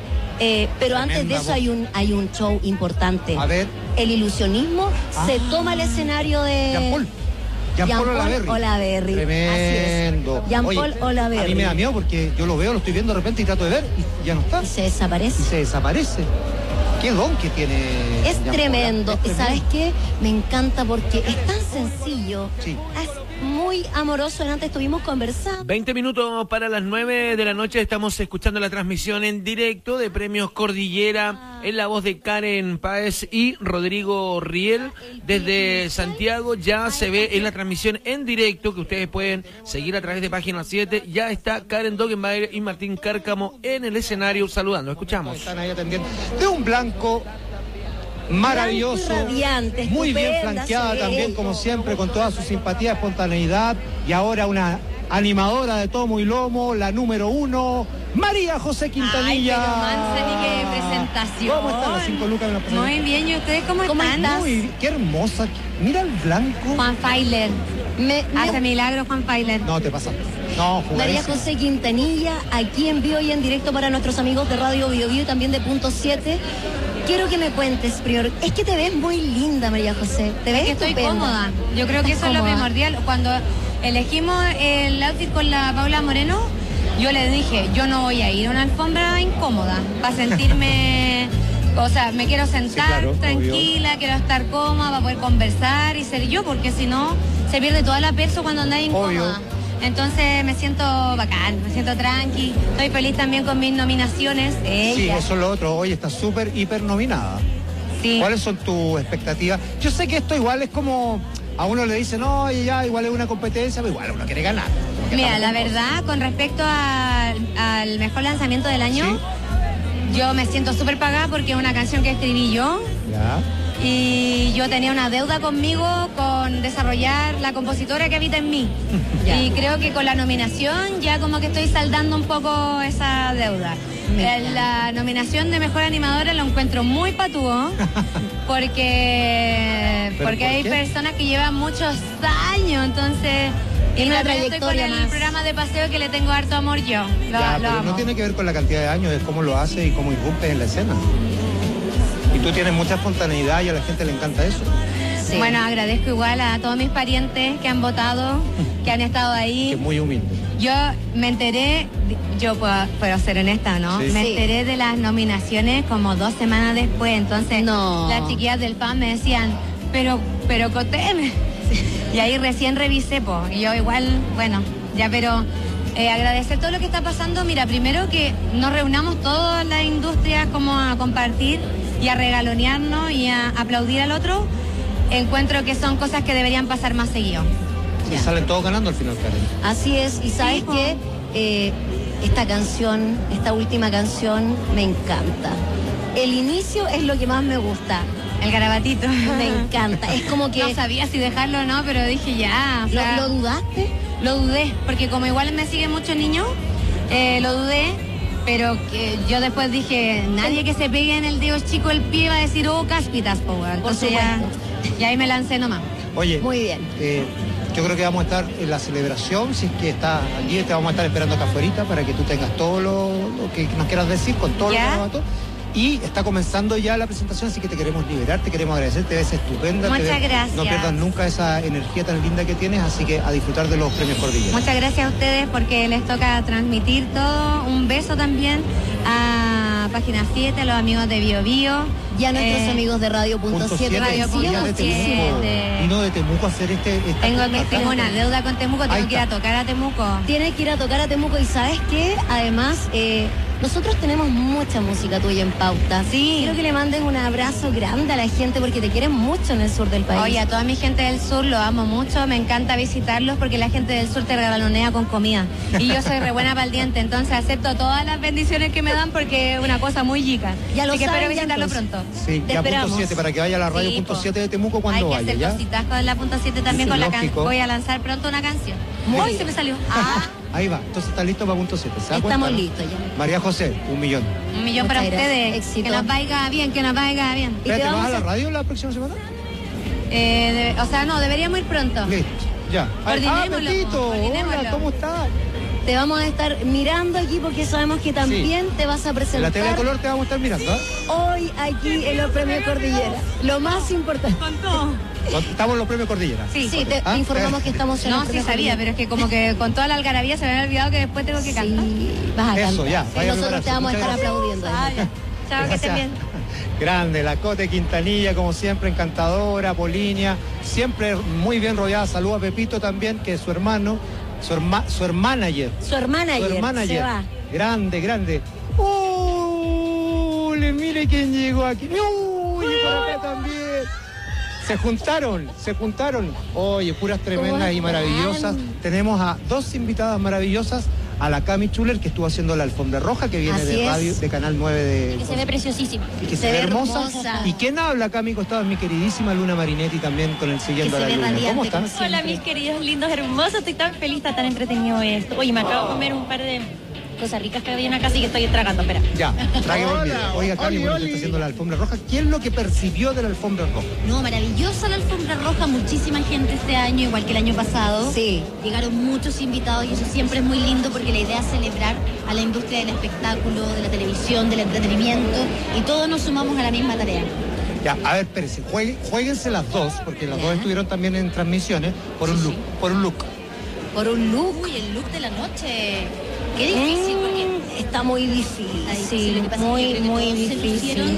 Pero antes de eso hay un show importante. A ver. El ilusionismo se toma el escenario de Jean-Paul Olaverri. Tremendo. Jean-Paul Olaverri. A mí me da miedo porque yo lo veo, lo estoy viendo de repente y trato de ver y ya no está. Y se desaparece. qué don que tiene. Es Jean tremendo. Paul, ¿Y sabes qué? Me encanta porque es tan sencillo. Sí. Es muy amoroso. Antes estuvimos conversando. 20 minutos para las 9 de la noche. Estamos escuchando la transmisión en directo de Premios Cordillera en la voz de Karen Páez y Rodrigo Riel. Desde Santiago ya se ve en la transmisión en directo que ustedes pueden seguir a través de Página 7. Ya está Karen Dogenbaer y Martín Cárcamo en el escenario saludando. Escuchamos. Están ahí atendiendo. De un blanco maravilloso, radiante, muy bien estupenda, flanqueada sí. también, como siempre, con toda su simpatía, espontaneidad, y ahora una animadora de tomo y lomo, la número 1, María José Quintanilla. Ay, pero Manzani, qué presentación. ¿Cómo están las 5 lucas? Muy bien, ¿y ustedes cómo están? Muy, qué hermosa, mira el blanco. Juan Failer. Hace milagro Juan Failer. No, te pasa. No, María José Quintanilla, aquí en vivo y en directo para nuestros amigos de Radio Bio Bio y también de Punto 7. Quiero que me cuentes, Prior. Es que te ves muy linda, María José. Te ves que estoy estupenda. cómoda. Yo creo que eso es lo primordial. Cuando elegimos el outfit con la Paula Moreno, yo le dije, yo no voy a ir a una alfombra incómoda para sentirme... O sea, me quiero sentar claro, tranquila, obvio. quiero estar cómoda para poder conversar y ser yo, porque si no, se pierde toda la peso cuando andas incómoda. Obvio. Entonces me siento bacán, me siento tranqui. Estoy feliz también con mis nominaciones. Sí, eso es lo otro. Hoy está súper, hiper nominada. Sí. ¿Cuáles son tus expectativas? Yo sé que esto igual es como... A uno le dicen, no, ya igual es una competencia, pero igual uno quiere ganar. Mira, la verdad, con respecto al mejor lanzamiento del año, ¿Sí? yo me siento súper pagada porque es una canción que escribí yo. Ya. Y yo tenía una deuda conmigo con desarrollar la compositora que habita en mí. Y creo que con la nominación ya como que estoy saldando un poco esa deuda. La nominación de Mejor Animadora lo encuentro muy patúo porque hay personas que llevan muchos años, entonces... Y una también estoy con trayectoria el más. programa de paseo que le tengo harto amor yo. Lo Pero amo. no tiene que ver con la cantidad de años, es cómo lo hace y cómo irrumpe en la escena. Y tú tienes mucha espontaneidad y a la gente le encanta eso. Sí. Bueno, agradezco igual a todos mis parientes que han votado, que han estado ahí. Que es muy humilde. Yo me enteré, yo puedo ser honesta, ¿no? Sí. Me Sí. enteré de las nominaciones como 2 semanas después, entonces las chiquillas del fan me decían, pero coteme. Y ahí recién revisé, y yo igual, bueno, ya, pero agradecer todo lo que está pasando. Mira, primero que nos reunamos todas las industrias como a compartir y a regalonearnos y a aplaudir al otro. Encuentro que son cosas que deberían pasar más seguido. Y salen todos ganando al final, Karen. Así es, y sabes que esta canción, esta última canción, me encanta. El inicio es lo que más me gusta. El garabatito. Me encanta. Es como que... No sabía si dejarlo o no, pero dije ya. O sea, ¿Lo dudaste? Lo dudé, porque como igual me siguen muchos niños, lo dudé, pero que yo después dije, nadie que se pegue en el dedo chico el pie va a decir, oh, cáspitas, po, weón. Entonces ya ahí me lancé nomás. Oye, muy bien. Yo creo que vamos a estar en la celebración, si es que está aquí, te vamos a estar esperando acá afuera para que tú tengas todo lo que nos quieras decir, con todo lo que nos mató. Y está comenzando ya la presentación, así que te queremos liberar, te queremos agradecer, te ves estupenda. Muchas gracias. No pierdas nunca esa energía tan linda que tienes, así que a disfrutar de los premios Cordillera. Muchas gracias a ustedes porque les toca transmitir todo. Un beso también a Página 7, a los amigos de Bio Bio. Y a nuestros amigos de Radio.7. Vino de Temuco a hacer Tengo una deuda con Temuco, tengo que ir a tocar a Temuco. Tienes que ir a tocar a Temuco y ¿sabes qué? Además, nosotros tenemos mucha música tuya en pauta. Sí. Quiero que le mandes un abrazo grande a la gente porque te quieren mucho en el sur del país. Oye, a toda mi gente del sur lo amo mucho, me encanta visitarlos porque la gente del sur te regalonea con comida. Y yo soy re buena para el diente, entonces acepto todas las bendiciones que me dan porque es una cosa muy chica. Ya lo Así que saben, espero visitarlo entonces. pronto. Sí, Te ya esperamos. punto 7, para que vaya a la radio.7 de Temuco cuando Hay que vaya, hacer ¿ya? cositas con la punto 7 también Sí, con la lógico. canción. Voy a lanzar pronto una canción. Muy Hoy bien. se me salió. Ahí va, entonces está listo para punto 7. Estamos listos ya. María José, 1 millón. 1 millón para Muchas gracias. ustedes. Éxito. Que nos vaya bien, que nos vaya bien. Espérate, ¿vas a la radio la próxima semana? O sea, no, deberíamos ir pronto. Listo, ya. Coordinémoslo, Pepito, coordinémoslo. hola, ¿cómo estás? Te vamos a estar mirando aquí porque sabemos que también te vas a En presentar la TV de color te vamos a estar mirando, ¿ah? hoy aquí en los premios Cordillera. Lo más importante. Estamos en los premios Cordillera. Sí, te informamos que estamos en No, los sí premios sabía, Cordillera. pero es que como que con toda la algarabía se me había olvidado que después tengo que cantar. Vas a Eso, cantar. ya, vaya a Nosotros lograr te eso. vamos a Muchas estar gracias. aplaudiendo. Chao, que estén Gracias. bien. Grande, la Cote Quintanilla, como siempre, encantadora, Polinia, siempre muy bien rodeada. Saludos a Pepito también, que es su hermano, su hermanager. Su hermanager, se va. Grande. Mire quién llegó aquí. Y por acá también. Se juntaron. Oye, puras tremendas y maravillosas. Tenemos a dos invitadas maravillosas. A la Cami Schuller, que estuvo haciendo la alfombra roja, que viene de radio, de Canal 9 de... Que se ve preciosísima. Que se ve hermosa. ¿Y quién habla, Cami Costado? Mi queridísima Luna Marinetti, también con el Siguiendo a la Luna. ¿Cómo están? Hola, mis queridos, lindos, hermosos. Estoy tan feliz, está tan entretenido esto. Oye, me acabo de comer un par de cosas ricas que había en acá, así que estoy tragando, espera. Ya, trague por mí. Oiga, Cami, bueno, usted está haciendo la alfombra roja. ¿Qué es lo que percibió de la alfombra roja? No, maravillosa la alfombra roja, muchísima gente este año, igual que el año pasado. Sí. Llegaron muchos invitados y eso siempre es muy lindo porque la idea es celebrar a la industria del espectáculo, de la televisión, del entretenimiento y todos nos sumamos a la misma tarea. Ya, a ver, espérense, jueguense las dos, porque las dos estuvieron también en transmisiones, por un look. Por un look. Uy, el look de la noche. Qué difícil, porque está muy difícil. Lo que pasa muy, es que muy todos difícil. se lucieron,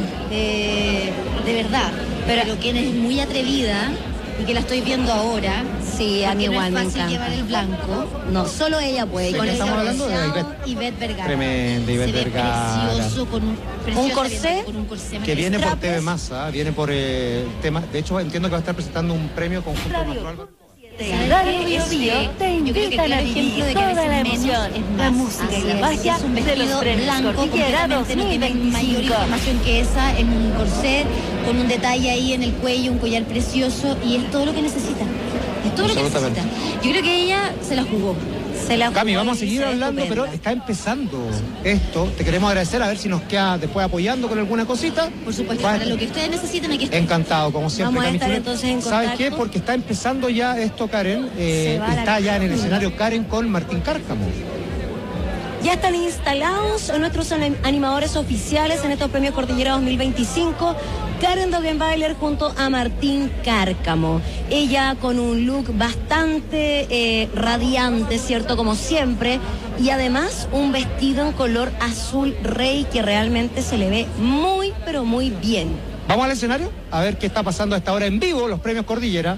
de verdad. Pero quien es muy atrevida y que la estoy viendo ahora. Sí, a mí igual me encanta. llevar el blanco. No, solo ella puede. Sí, Con el estamos hablando de Ivette Vergara. Tremenda, Ivette Vergara. Precioso, con un corsé. Que viene por TV Masa, viene por tema. De hecho, entiendo que va a estar presentando un premio conjunto con nuestro Álvaro. Radio Bio Bio te invitan a vivir toda la emoción, la música y la magia es un de los vestido premios blanco, Cordillera no tiene mayor 2025. información que esa, es un corset con un detalle ahí en el cuello, un collar precioso y es todo lo que necesita. Es todo lo que necesita. Yo creo que ella se la jugó. Cami, vamos a seguir hablando, pero está empezando esto. Te queremos agradecer, a ver si nos queda después apoyando con alguna cosita. Por supuesto, para lo que ustedes necesiten aquí estoy. Encantado, como siempre, Vamos a Cami estar Schuller. entonces en ¿Sabes contacto? qué? Porque está empezando ya esto, Karen. Está ya en el escenario Karen con Martín Cárcamo. Ya están instalados nuestros animadores oficiales en estos premios Cordillera 2025. Karen Dogenbailer junto a Martín Cárcamo. Ella con un look bastante radiante, ¿cierto? Como siempre. Y además un vestido en color azul rey que realmente se le ve muy, pero muy bien. Vamos al escenario a ver qué está pasando a esta hora en vivo, los premios Cordillera.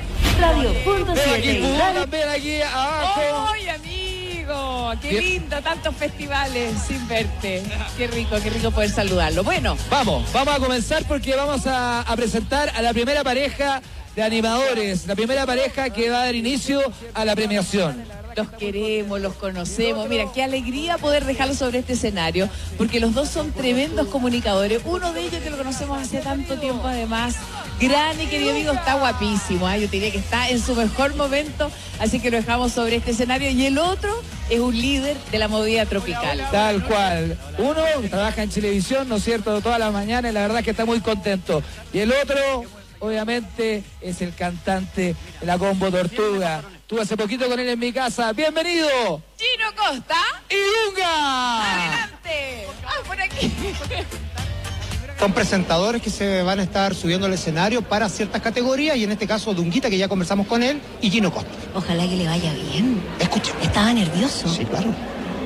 Radio.7. Ven aquí abajo. ¡Ay, amigo! ¡Qué lindo! Tantos festivales sin verte. Qué rico poder saludarlo. Bueno, Vamos a comenzar porque vamos a presentar a la primera pareja de animadores, la primera pareja que va a dar inicio a la premiación. los queremos, los conocemos. Mira, qué alegría poder dejarlos sobre este escenario, porque los dos son tremendos comunicadores. Uno de ellos que lo conocemos hace tanto tiempo, además, gran y querido amigo, está guapísimo, ¿eh? Yo diría que está en su mejor momento, así que lo dejamos sobre este escenario. Y el otro es un líder de la movida tropical. Tal cual. Uno trabaja en Chilevisión, ¿no es cierto?, todas las mañanas, y la verdad es que está muy contento. Y el otro, obviamente, es el cantante de la Combo Tortuga. Estuve hace poquito con él en mi casa. ¡Bienvenido! Gino Costa y Dunga. ¡Adelante! ¡Ah, por aquí! Son presentadores que se van a estar subiendo al escenario para ciertas categorías, y en este caso Dunguita, que ya conversamos con él, y Gino Costa. Ojalá que le vaya bien. Escucha. Estaba nervioso. Sí, claro.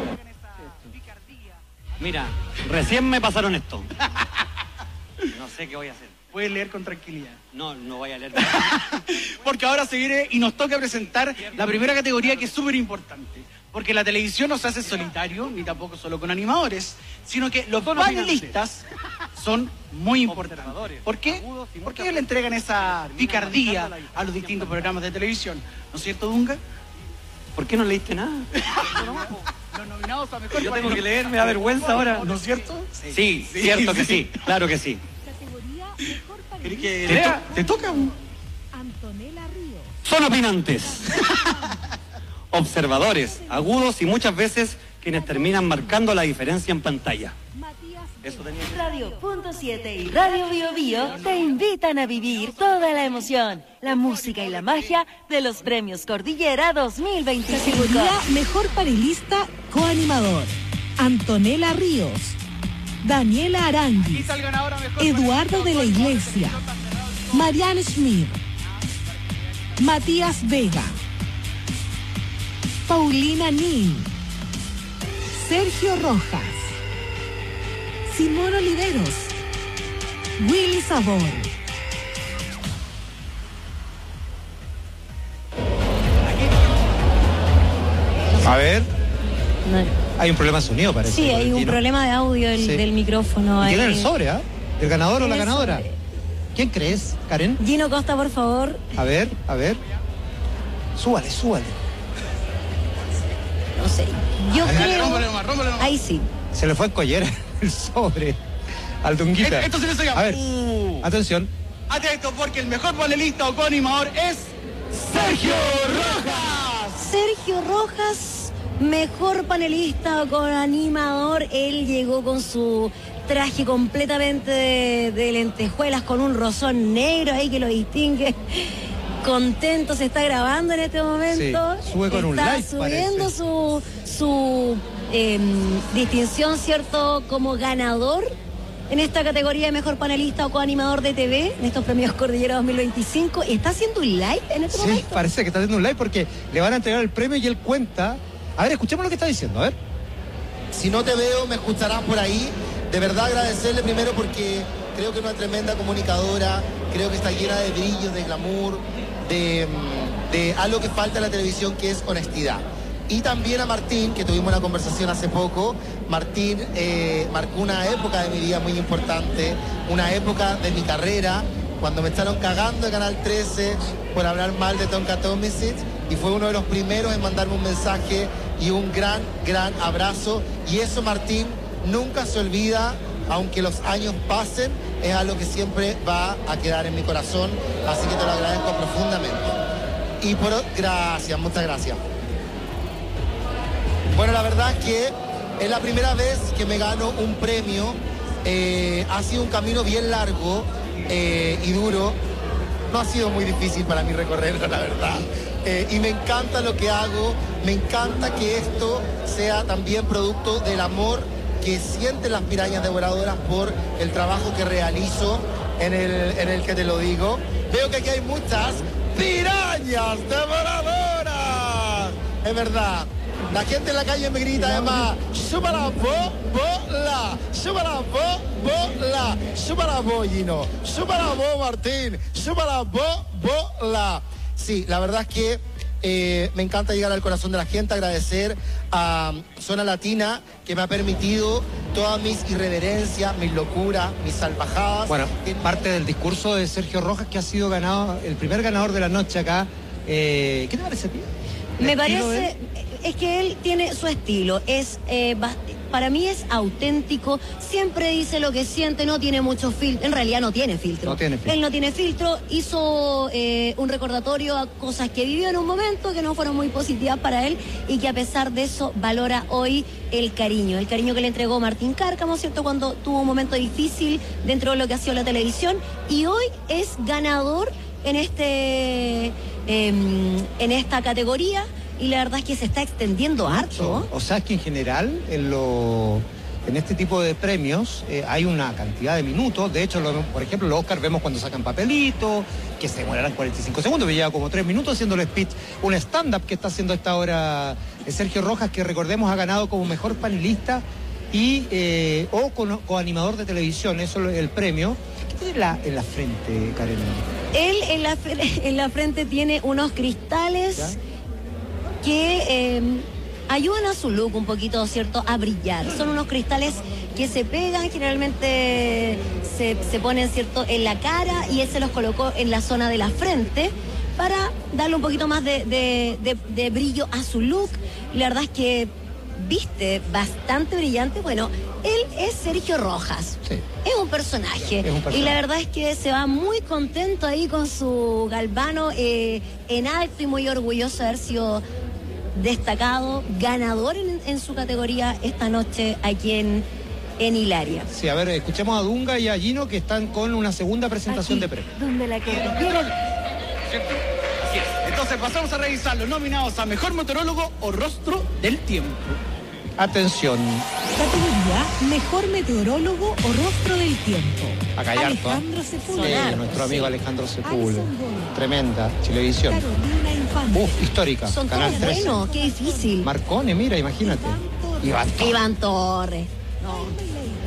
Mira, recién me pasaron esto. No sé qué voy a hacer. Puedes leer con tranquilidad. No voy a leer. Porque ahora se viene y nos toca presentar la primera categoría, que es súper importante. Porque la televisión no se hace solitario, ni tampoco solo con animadores, sino que los panelistas son muy importantes. ¿Por qué? Porque ellos le entregan esa picardía a los distintos programas de televisión. ¿No es cierto, Dunga? ¿Por qué no leíste nada? Los nominados a mejor. Yo tengo que leer, me da vergüenza ahora. ¿No es cierto? Sí, cierto que sí, claro que sí. ¿Querés que lea? ¿Te toca? Antonella Ríos. Son opinantes, observadores, agudos y muchas veces quienes terminan marcando la diferencia en pantalla. Eso tenía que... Radio.7 y Radio Bio Bio te invitan a vivir toda la emoción, la música y la magia de los premios Cordillera 2025. Categoría Mejor Panelista Coanimador: Antonella Ríos, Daniela Arangui, Eduardo de la Iglesia, Marianne Schmidt, Matías Vega, Paulina Nin, Sergio Rojas, Simón Oliveros, Willy Sabor. A ver. Hay un problema de sonido, parece. Sí, hay un problema de audio del micrófono. ¿Y quién es el sobre, ah? ¿El ganador o la ganadora? ¿Quién crees, Karen? Gino Costa, por favor. A ver. Súbale. No sé. Yo Dale, creo... rómpale nomás. Ahí sí. Se le fue en collera el sobre al Dunguita. Esto se le llama. A ver, atención. Atento, porque el mejor panelista o coanimador es Sergio Rojas. Sergio Rojas, mejor panelista o coanimador. Él llegó con su traje completamente de lentejuelas, con un rosón negro ahí que lo distingue. Contento, se está grabando en este momento. Sí, sube con un like, está subiendo su distinción, ¿cierto? Como ganador en esta categoría de mejor panelista o coanimador de TV, en estos premios Cordillera 2025. ¿Está haciendo un live en este momento? Sí, parece que está haciendo un live porque le van a entregar el premio y él cuenta. A ver, escuchemos lo que está diciendo, a ver. Si no te veo, me escucharás por ahí. De verdad agradecerle primero porque creo que es una tremenda comunicadora, creo que está llena de brillo, de glamour, de algo que falta en la televisión, que es honestidad. Y también a Martín, que tuvimos una conversación hace poco. Martín marcó una época de mi vida muy importante, una época de mi carrera, cuando me echaron cagando en Canal 13 por hablar mal de Tonka Tomisic, y fue uno de los primeros en mandarme un mensaje y un gran abrazo. Y eso, Martín, nunca se olvida, aunque los años pasen, es algo que siempre va a quedar en mi corazón, así que te lo agradezco profundamente. Y gracias, muchas gracias. Bueno, la verdad es que es la primera vez que me gano un premio. Ha sido un camino bien largo y duro. No ha sido muy difícil para mí recorrerlo, la verdad. Y me encanta lo que hago. Me encanta que esto sea también producto del amor que sienten las pirañas devoradoras por el trabajo que realizo en el que te lo digo. Veo que aquí hay muchas pirañas devoradoras. Es verdad. La gente en la calle me grita además, ¡súbala, bola! ¡Súbala, bola! ¡Súbala, Gino! ¡Súbala, Martín! ¡Súbala, bola! Sí, la verdad es que me encanta llegar al corazón de la gente, agradecer a Zona Latina, que me ha permitido todas mis irreverencias, mis locuras, mis salvajadas. Bueno, parte del discurso de Sergio Rojas, que ha sido el primer ganador de la noche acá. ¿Qué te parece a ti? Me parece... Es que él tiene su estilo, para mí es auténtico, siempre dice lo que siente, no tiene mucho filtro, en realidad no tiene filtro. Él no tiene filtro, hizo un recordatorio a cosas que vivió en un momento que no fueron muy positivas para él y que a pesar de eso valora hoy el cariño que le entregó Martín Cárcamo, ¿cierto? Cuando tuvo un momento difícil dentro de lo que ha sido la televisión, y hoy es ganador en esta categoría. Y la verdad es que se está extendiendo harto. O sea, es que en general, en este tipo de premios, hay una cantidad de minutos. De hecho, por ejemplo, los Oscar vemos cuando sacan papelitos, que se demorarán 45 segundos, pero lleva como 3 minutos haciendo el speech. Un stand-up que está haciendo esta hora Sergio Rojas, que recordemos ha ganado como mejor panelista y o coanimador de televisión. Eso es el premio. ¿Qué tiene en la frente, Karen? Él en la frente tiene unos cristales... ¿Ya? Que ayudan a su look un poquito, ¿cierto?, a brillar. Son unos cristales que se pegan, generalmente se ponen, ¿cierto?, en la cara, y él se los colocó en la zona de la frente para darle un poquito más de brillo a su look. Y la verdad es que viste bastante brillante. Bueno, él es Sergio Rojas. Sí. Es un personaje. Y la verdad es que se va muy contento ahí con su galvano en alto y muy orgulloso de haber sido destacado, ganador en su categoría esta noche aquí en Hilaria. Sí, a ver, escuchemos a Dunga y a Gino, que están con una segunda presentación de premios. Donde la que ¿Cierto? Así es. Entonces pasamos a revisar los nominados a Mejor Meteorólogo o Rostro del Tiempo. Atención. Categoría Mejor Meteorólogo o Rostro del Tiempo. Acá hay harto. Alejandro Sepúlveda. Sí, nuestro amigo Alejandro Sepúlveda. Tremenda, Chilevisión. Carolina Infante. Histórica. Son Canal todos 13. buenos, qué difícil. Marcone, mira, imagínate. Iván Torres.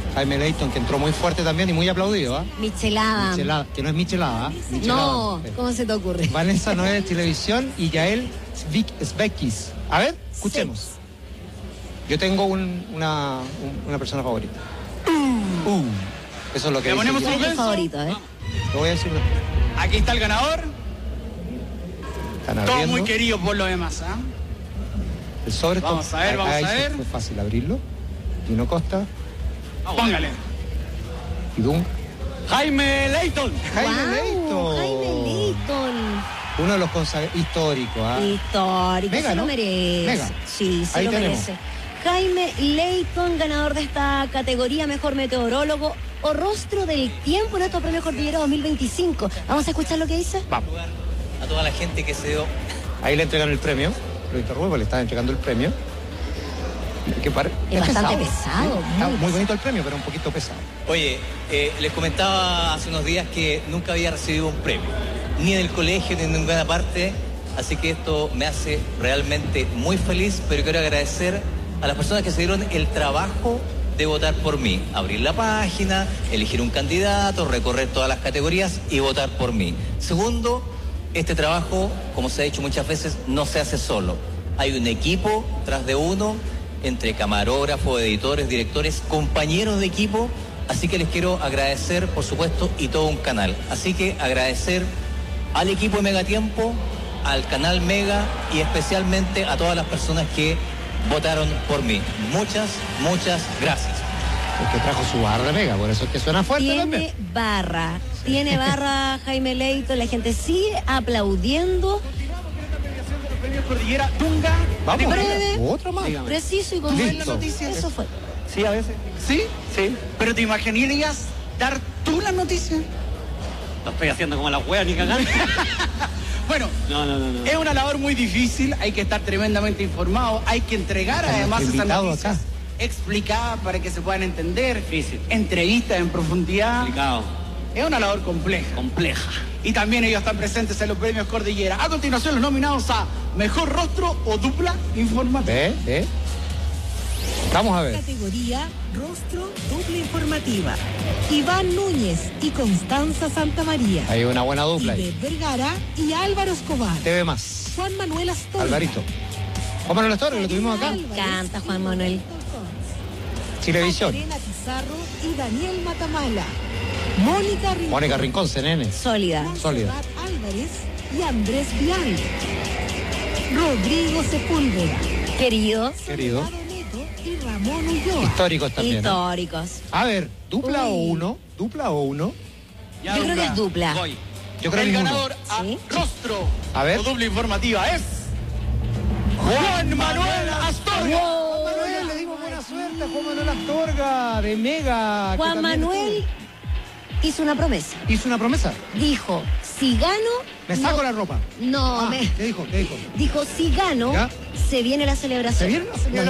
Jaime Leighton, que entró muy fuerte también y muy aplaudido, ¿ah? Michelada. Michelada, que no es Michelada, ¿ah? Michelada. No, ¿cómo se te ocurre? Vanessa Noel Televisión y Yael Svekis. A ver, escuchemos. Yo tengo una persona favorita. Eso es lo que ¿Le ponemos dice. un favorito, ¿eh? Lo voy a decir. Aquí está el ganador. Están Todo abriendo. muy querido por lo demás, ¿ah? El sobre Vamos está- a ver, vamos ahí a sí ver. fue fácil abrirlo. Dino Costa. Póngale. Y Dun. Jaime Leighton. Jaime Wow, Leighton. Jaime Leighton. Uno de los históricos, ¿ah? Histórico, Mega, se ¿no? lo merece. Mega. Sí, se Ahí lo tenemos. merece. Jaime Leighton, ganador de esta categoría, mejor meteorólogo o rostro del tiempo en estos premios Cordillera 2025. Vamos a escuchar lo que dice. Vamos. A toda la gente que se dio. Ahí le entregan el premio. Lo interrumpo, le están entregando el premio. Es bastante pesado, Está muy muy bonito el premio, pero un poquito pesado. Oye, les comentaba hace unos días que nunca había recibido un premio, ni en el colegio ni en ninguna parte, así que esto me hace realmente muy feliz, pero quiero agradecer a las personas que se dieron el trabajo de votar por mí, abrir la página, elegir un candidato, recorrer todas las categorías y votar por mí. Segundo, este trabajo, como se ha dicho muchas veces, no se hace solo. Hay un equipo tras de uno, entre camarógrafos, editores, directores, compañeros de equipo, así que les quiero agradecer, por supuesto, y todo un canal. Así que agradecer al equipo de Megatiempo, al canal Mega y especialmente a todas las personas que votaron por mí. Muchas, muchas gracias. Porque trajo su barra de Mega, por eso es que suena fuerte también. Tiene barra Jaime Leighton, la gente sigue aplaudiendo. Premios Cordillera Tunga. Vamos, breve, otra más. preciso y con Listo. La noticia. Eso fue. Sí, a veces. ¿Sí? Sí. ¿Pero te imaginarías dar tú la noticia? Lo estoy haciendo como la wea ni cagando. Bueno, No. es una labor muy difícil, hay que estar tremendamente informado, hay que entregar Está además nuestro esas invitado noticias acá. explicadas para que se puedan entender, Difícil. entrevistas en profundidad. Complicado. Es una labor compleja. Compleja. Y también ellos están presentes en los premios Cordillera. A continuación, los nominados a Mejor Rostro o Dupla Informativa. ¿Ve? Vamos a ver. Categoría Rostro Dupla Informativa. Iván Núñez y Constanza Santamaría. Hay una buena dupla ahí. Ivette Vergara y Álvaro Escobar. TV más. Juan Manuel Astorga. Alvarito. Juan Manuel Astorga, lo tuvimos acá. Me encanta Juan Manuel. Chilevisión. Elena Pizarro y Daniel Matamala. Mónica Rincón, CNN. Sólida. Montserrat Álvarez y Andrés Vial. Rodrigo Sepúlveda. Querido. Querido. Y Ramón Ulloa. Históricos también. ¿eh? Históricos. A ver, dupla o uno. Dupla o uno. Ya, Yo creo que es dupla. Voy. Yo creo el que ninguno. ganador a Rostro A ver. o Dupla Informativa es Juan Manuel Astorga. Juan Manuel, le dimos buena suerte a Juan Manuel Astorga de Mega. que Juan también Manuel hizo una promesa. hizo una promesa. Dijo, si gano... Me saco no- la ropa. No, ¿Qué dijo? dijo, si gano, ¿Ya? se viene la celebración. ¿Se viene?